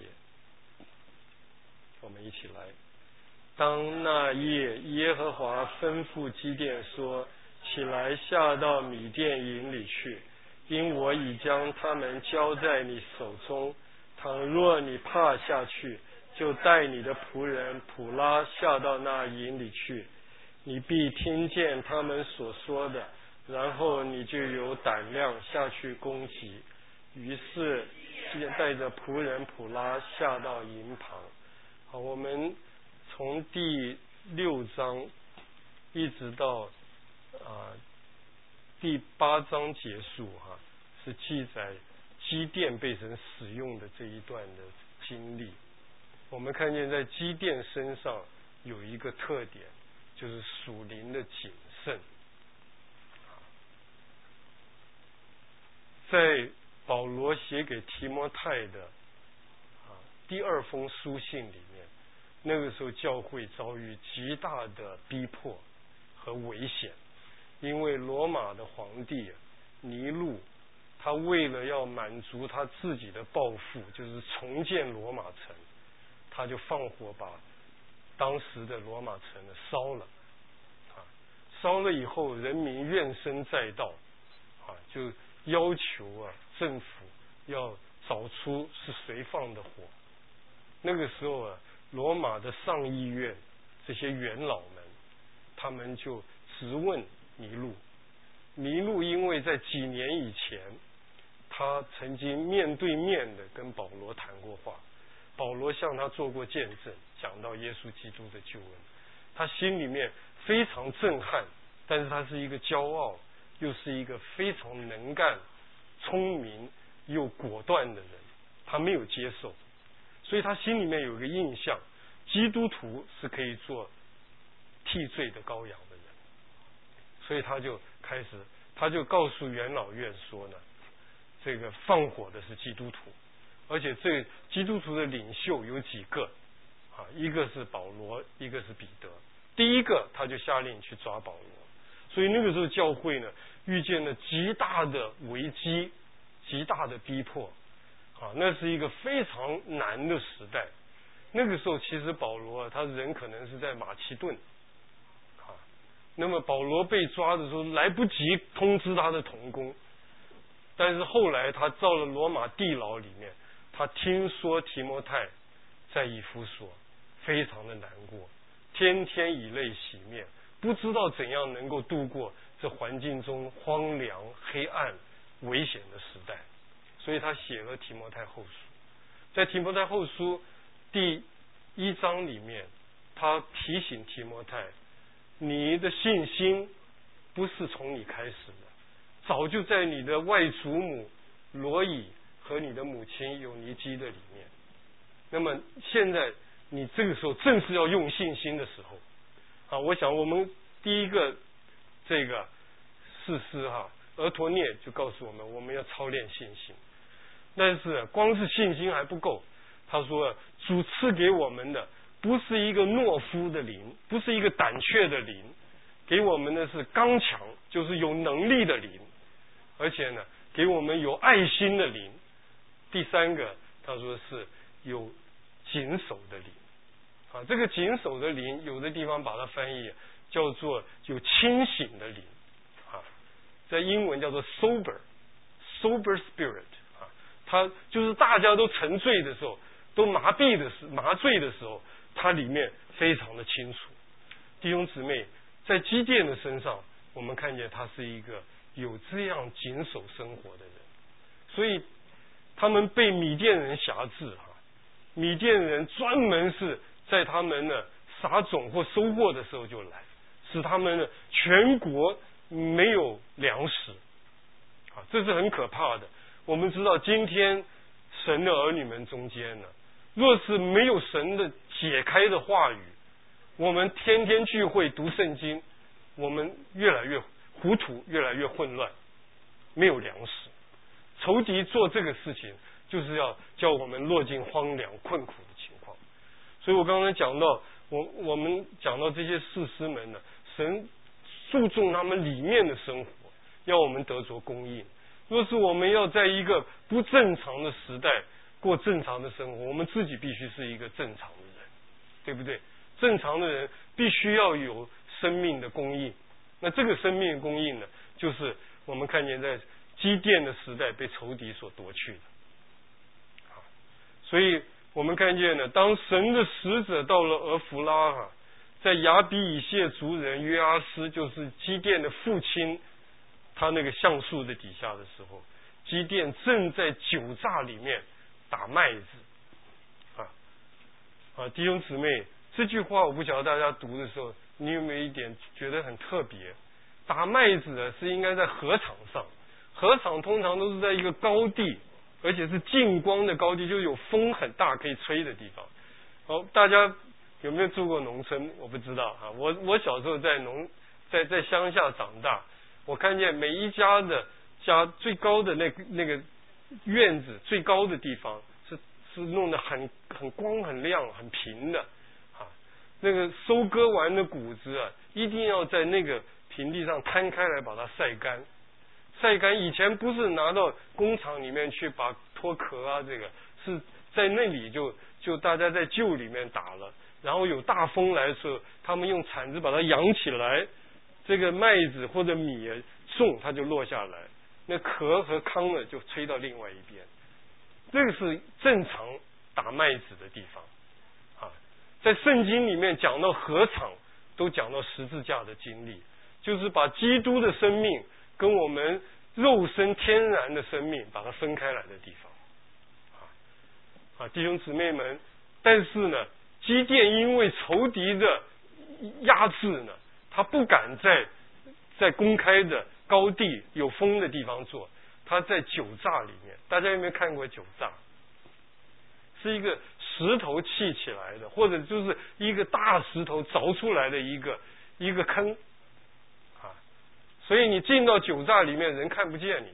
我们一起来。当那夜，耶和华吩咐基甸说：起来，下到米甸营里去，因我已将他们交在你手中。倘若你怕下去，就带你的仆人普拉下到那营里去，你必听见他们所说的，然后你就有胆量下去攻击。于是带着仆人普拉下到营旁。好，我们从第六章一直到啊、呃、第八章结束哈、啊，是记载基甸被神使用的这一段的经历。我们看见在基甸身上有一个特点，就是属灵的谨慎。在保罗写给提摩太的啊第二封书信里面，那个时候教会遭遇极大的逼迫和危险，因为罗马的皇帝尼禄，他为了要满足他自己的抱负，就是重建罗马城，他就放火把当时的罗马城烧了。啊，烧了以后，人民怨声载道，啊，就要求啊政府要找出是谁放的火。那个时候啊，罗马的上议院这些元老们，他们就质问尼禄。尼禄因为在几年以前，他他曾经面对面的跟保罗谈过话，保罗向他做过见证，讲到耶稣基督的救恩，他心里面非常震撼，但是他是一个骄傲，又是一个非常能干、聪明又果断的人，他没有接受，所以他心里面有一个印象，基督徒是可以做替罪的羔羊的人，所以他就开始，他就告诉元老院说呢，这个放火的是基督徒，而且这基督徒的领袖有几个啊，一个是保罗，一个是彼得。第一个他就下令去抓保罗，所以那个时候教会呢遇见了极大的危机，极大的逼迫啊，那是一个非常难的时代。那个时候其实保罗他人可能是在马其顿啊，那么保罗被抓的时候来不及通知他的同工，但是后来他到了罗马地牢里面，他听说提摩太在以弗所，非常的难过，天天以泪洗面，不知道怎样能够度过这环境中荒凉、黑暗、危险的时代，所以他写了提摩太后书。在提摩太后书第一章里面，他提醒提摩太，你的信心不是从你开始的，早就在你的外祖母罗以和你的母亲有尼基的里面。那么现在你这个时候正是要用信心的时候啊！我想我们第一个这个士师哈俄陀涅就告诉我们，我们要操练信心。但是光是信心还不够，他说主赐给我们的不是一个懦夫的灵，不是一个胆怯的灵，给我们的是刚强，就是有能力的灵，而且呢给我们有爱心的灵。第三个他说是有谨守的灵啊，这个谨守的灵有的地方把它翻译叫做有清醒的灵啊，在英文叫做 sober sober spirit 啊，它就是大家都沉醉的时候，都麻痹的时麻醉的时候，它里面非常的清楚。弟兄姊妹，在基甸的身上我们看见他是一个有这样谨守生活的人，所以他们被米甸人辖制哈，米甸人专门是在他们呢撒种或收获的时候就来，使他们呢全国没有粮食啊，这是很可怕的。我们知道今天神的儿女们中间呢，若是没有神的解开的话语，我们天天聚会读圣经，我们越来越糊涂，越来越混乱，没有粮食。仇敌做这个事情就是要叫我们落进荒凉困苦的情况。所以我刚才讲到我我们讲到这些士师们呢，神注重他们里面的生活，要我们得着供应。若是我们要在一个不正常的时代过正常的生活，我们自己必须是一个正常的人，对不对？正常的人必须要有生命的供应。那这个生命的供应呢，就是我们看见在基甸的时代被仇敌所夺去的。所以我们看见呢，当神的使者到了俄弗拉哈，在亚比以谢族人约阿斯，就是基甸的父亲，他那个橡树的底下的时候，基甸正在酒榨里面打麦子啊啊！弟兄姊妹，这句话我不晓得大家读的时候，你有没有一点觉得很特别？打麦子的是应该在禾场上，禾场通常都是在一个高地，而且是近光的高地，就是有风很大可以吹的地方。哦，大家有没有住过农村？我不知道啊。我我小时候在农在在乡下长大，我看见每一家的家最高的那个那个院子最高的地方是是弄得很很光很亮很平的啊。那个收割完的谷子啊，一定要在那个平地上摊开来把它晒干。晒干以前不是拿到工厂里面去把脱壳啊，这个是在那里就就大家在臼里面打了，然后有大风来的时候，他们用铲子把它扬起来，这个麦子或者米重它就落下来，那壳和糠呢就吹到另外一边。这个是正常打麦子的地方啊。在圣经里面讲到禾场，都讲到十字架的经历，就是把基督的生命跟我们肉身天然的生命把它分开来的地方。啊，弟兄姊妹们，但是呢，基甸因为仇敌的压制呢，他不敢在在公开的高地有风的地方做，他在酒榨里面。大家有没有看过酒榨？是一个石头砌起来的，或者就是一个大石头凿出来的一个一个坑啊，所以你进到酒榨里面，人看不见你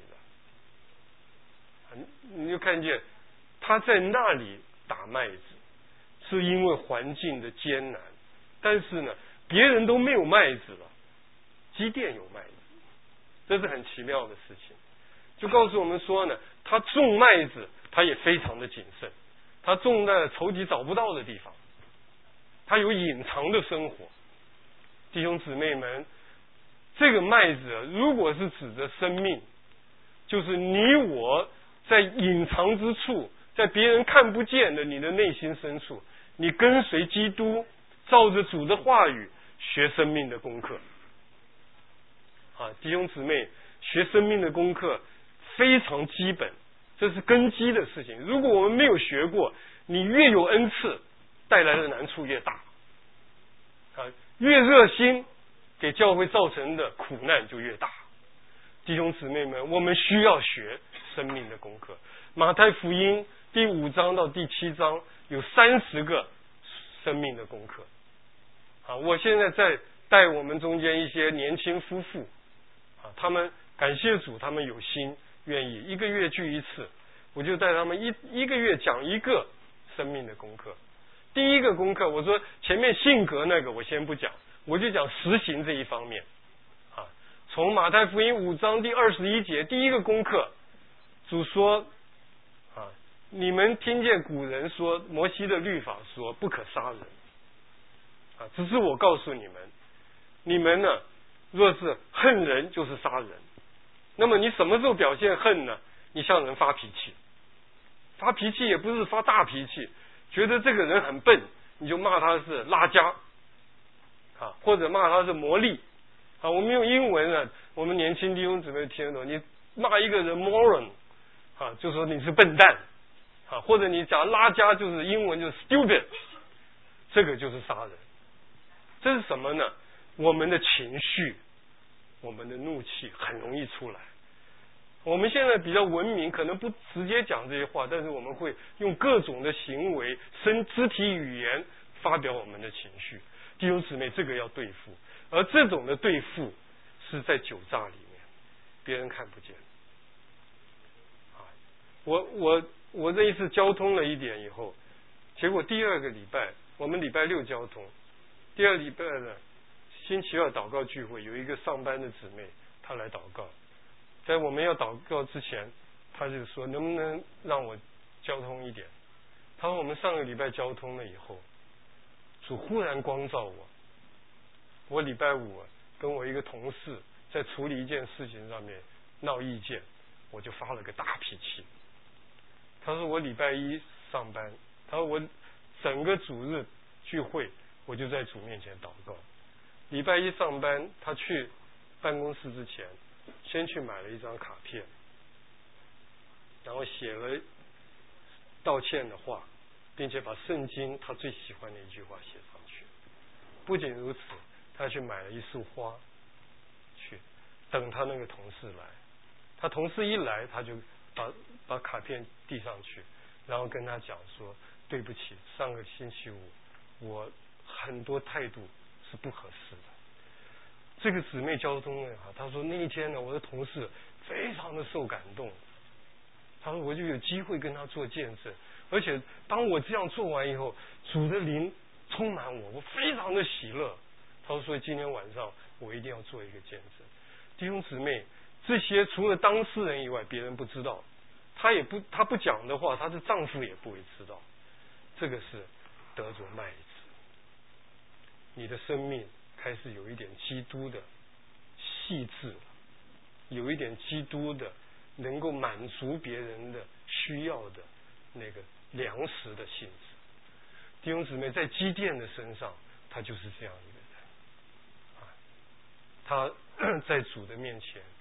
的，你就看见他在那里打麦子，是因为环境的艰难，但是呢，别人都没有麦子了，基甸有麦子，这是很奇妙的事情。就告诉我们说呢，他种麦子，他也非常的谨慎。他种在仇敌找不到的地方，他有隐藏的生活。弟兄姊妹们，这个麦子如果是指着生命，就是你我在隐藏之处，在别人看不见的你的内心深处，你跟随基督，照着主的话语学生命的功课。啊，弟兄姊妹，学生命的功课非常基本，这是根基的事情。如果我们没有学过，你越有恩赐，带来的难处越大。啊，越热心，给教会造成的苦难就越大。弟兄姊妹们，我们需要学生命的功课。马太福音第五章到第七章有三十个生命的功课。啊，我现在在带我们中间一些年轻夫妇，啊，他们感谢主，他们有心。愿意一个月聚一次，我就带他们一一个月讲一个生命的功课。第一个功课，我说前面性格那个我先不讲，我就讲实行这一方面。啊，从马太福音五章第二十一节，第一个功课，主说，啊，你们听见古人说，摩西的律法说不可杀人，啊，只是我告诉你们，你们呢，若是恨人，就是杀人。那么你什么时候表现恨呢？你向人发脾气，发脾气也不是发大脾气，觉得这个人很笨，你就骂他是拉加，啊，或者骂他是魔力，啊，我们用英文呢，我们年轻弟兄姊妹听得懂，你骂一个人 moron， 啊，就说你是笨蛋，啊，或者你讲拉加就是英文就是 stupid， 这个就是杀人。这是什么呢？我们的情绪，我们的怒气很容易出来。我们现在比较文明，可能不直接讲这些话，但是我们会用各种的行为、身肢体语言发表我们的情绪。弟兄姊妹，这个要对付，而这种的对付是在酒榨里面，别人看不见。啊，我我我这一次交通了一点以后，结果第二个礼拜，我们礼拜六交通，第二礼拜呢，星期二祷告聚会，有一个上班的姊妹，她来祷告。在我们要祷告之前，他就说能不能让我交通一点。他说我们上个礼拜交通了以后，主忽然光照我，我礼拜五跟我一个同事在处理一件事情上面闹意见，我就发了个大脾气。他说我礼拜一上班，他说我整个主日聚会我就在主面前祷告。礼拜一上班，他去办公室之前先去买了一张卡片，然后写了道歉的话，并且把圣经他最喜欢的一句话写上去。不仅如此，他去买了一束花，去等他那个同事来。他同事一来，他就把把卡片递上去，然后跟他讲说：“对不起，上个星期五我很多态度是不合适的。”这个姊妹交通呢，她说那一天呢，我的同事非常的受感动。她说我就有机会跟他做见证，而且当我这样做完以后，主的灵充满我，我非常的喜乐。她说所以今天晚上我一定要做一个见证。弟兄姊妹，这些除了当事人以外，别人不知道，她也不她不讲的话，她的丈夫也不会知道。这个是得着麦子，你的生命开始有一点基督的细致，有一点基督的能够满足别人的需要的那个粮食的性质。弟兄姊妹，在基甸的身上，他就是这样一个人啊，他在主的面前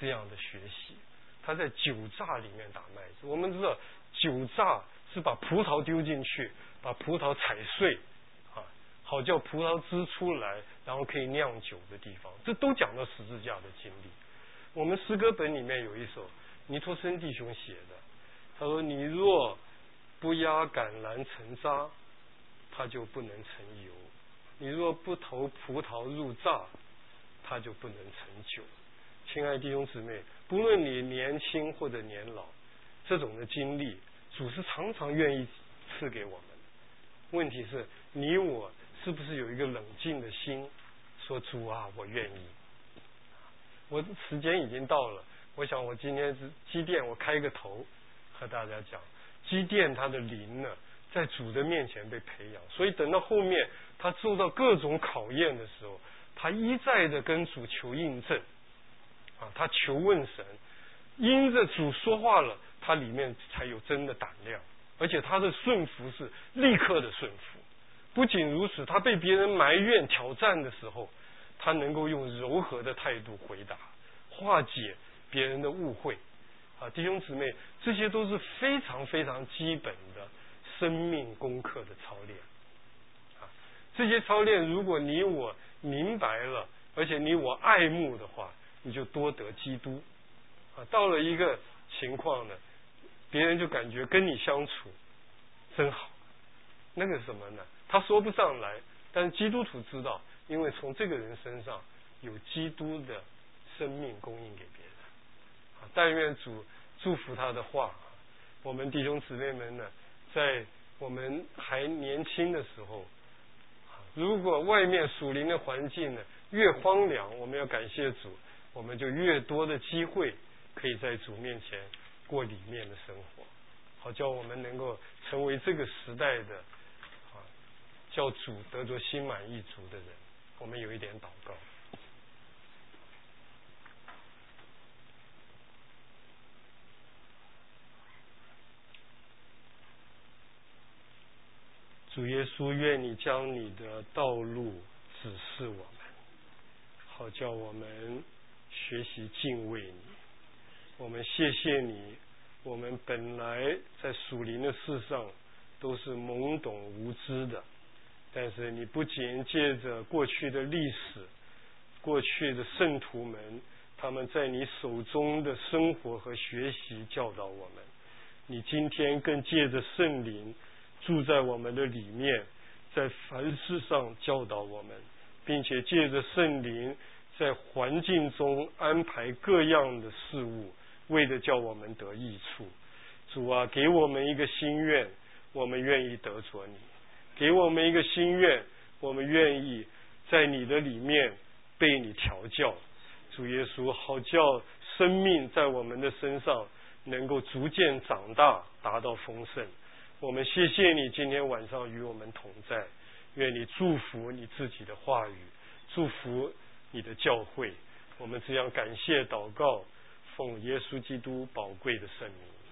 这样的学习。他在酒榨里面打麦子。我们知道酒榨是把葡萄丢进去，把葡萄踩碎啊，好叫葡萄汁出来，然后可以酿酒的地方。这都讲到十字架的经历。我们诗歌本里面有一首尼托森弟兄写的，他说：你若不压橄榄成渣，它就不能成油；你若不投葡萄入榨，它就不能成酒。亲爱的弟兄姊妹，不论你年轻或者年老，这种的经历主是常常愿意赐给我们。问题是你我是不是有一个冷静的心，说主啊，我愿意。我时间已经到了，我想我今天基甸我开个头和大家讲，基甸他的灵呢在主的面前被培养，所以等到后面他受到各种考验的时候，他一再的跟主求印证啊，他求问神，因着主说话了，他里面才有真的胆量，而且他的顺服是立刻的顺服。不仅如此，他被别人埋怨挑战的时候，他能够用柔和的态度回答，化解别人的误会啊，弟兄姊妹，这些都是非常非常基本的生命功课的操练啊。这些操练如果你我明白了，而且你我爱慕的话，你就多得基督啊。到了一个情况呢，别人就感觉跟你相处真好，那个什么呢，他说不上来，但是基督徒知道，因为从这个人身上有基督的生命供应给别人啊。但愿主祝福他的话，我们弟兄姊妹们呢，在我们还年轻的时候，如果外面属灵的环境呢越荒凉，我们要感谢主，我们就越多的机会可以在主面前过里面的生活，好叫我们能够成为这个时代的啊，叫主得着心满意足的人。我们有一点祷告。主耶稣，愿你将你的道路指示我们，好叫我们学习敬畏你。我们谢谢你，我们本来在属灵的事上都是懵懂无知的，但是你不仅借着过去的历史，过去的圣徒们，他们在你手中的生活和学习教导我们，你今天更借着圣灵住在我们的里面，在凡事上教导我们，并且借着圣灵在环境中安排各样的事物，为了叫我们得益处。主啊，给我们一个心愿，我们愿意得着你；给我们一个心愿，我们愿意在你的里面被你调教。主耶稣，好叫生命在我们的身上能够逐渐长大，达到丰盛。我们谢谢你今天晚上与我们同在，愿你祝福你自己的话语，祝福你的教会。我们这样感谢祷告，奉耶稣基督宝贵的圣名。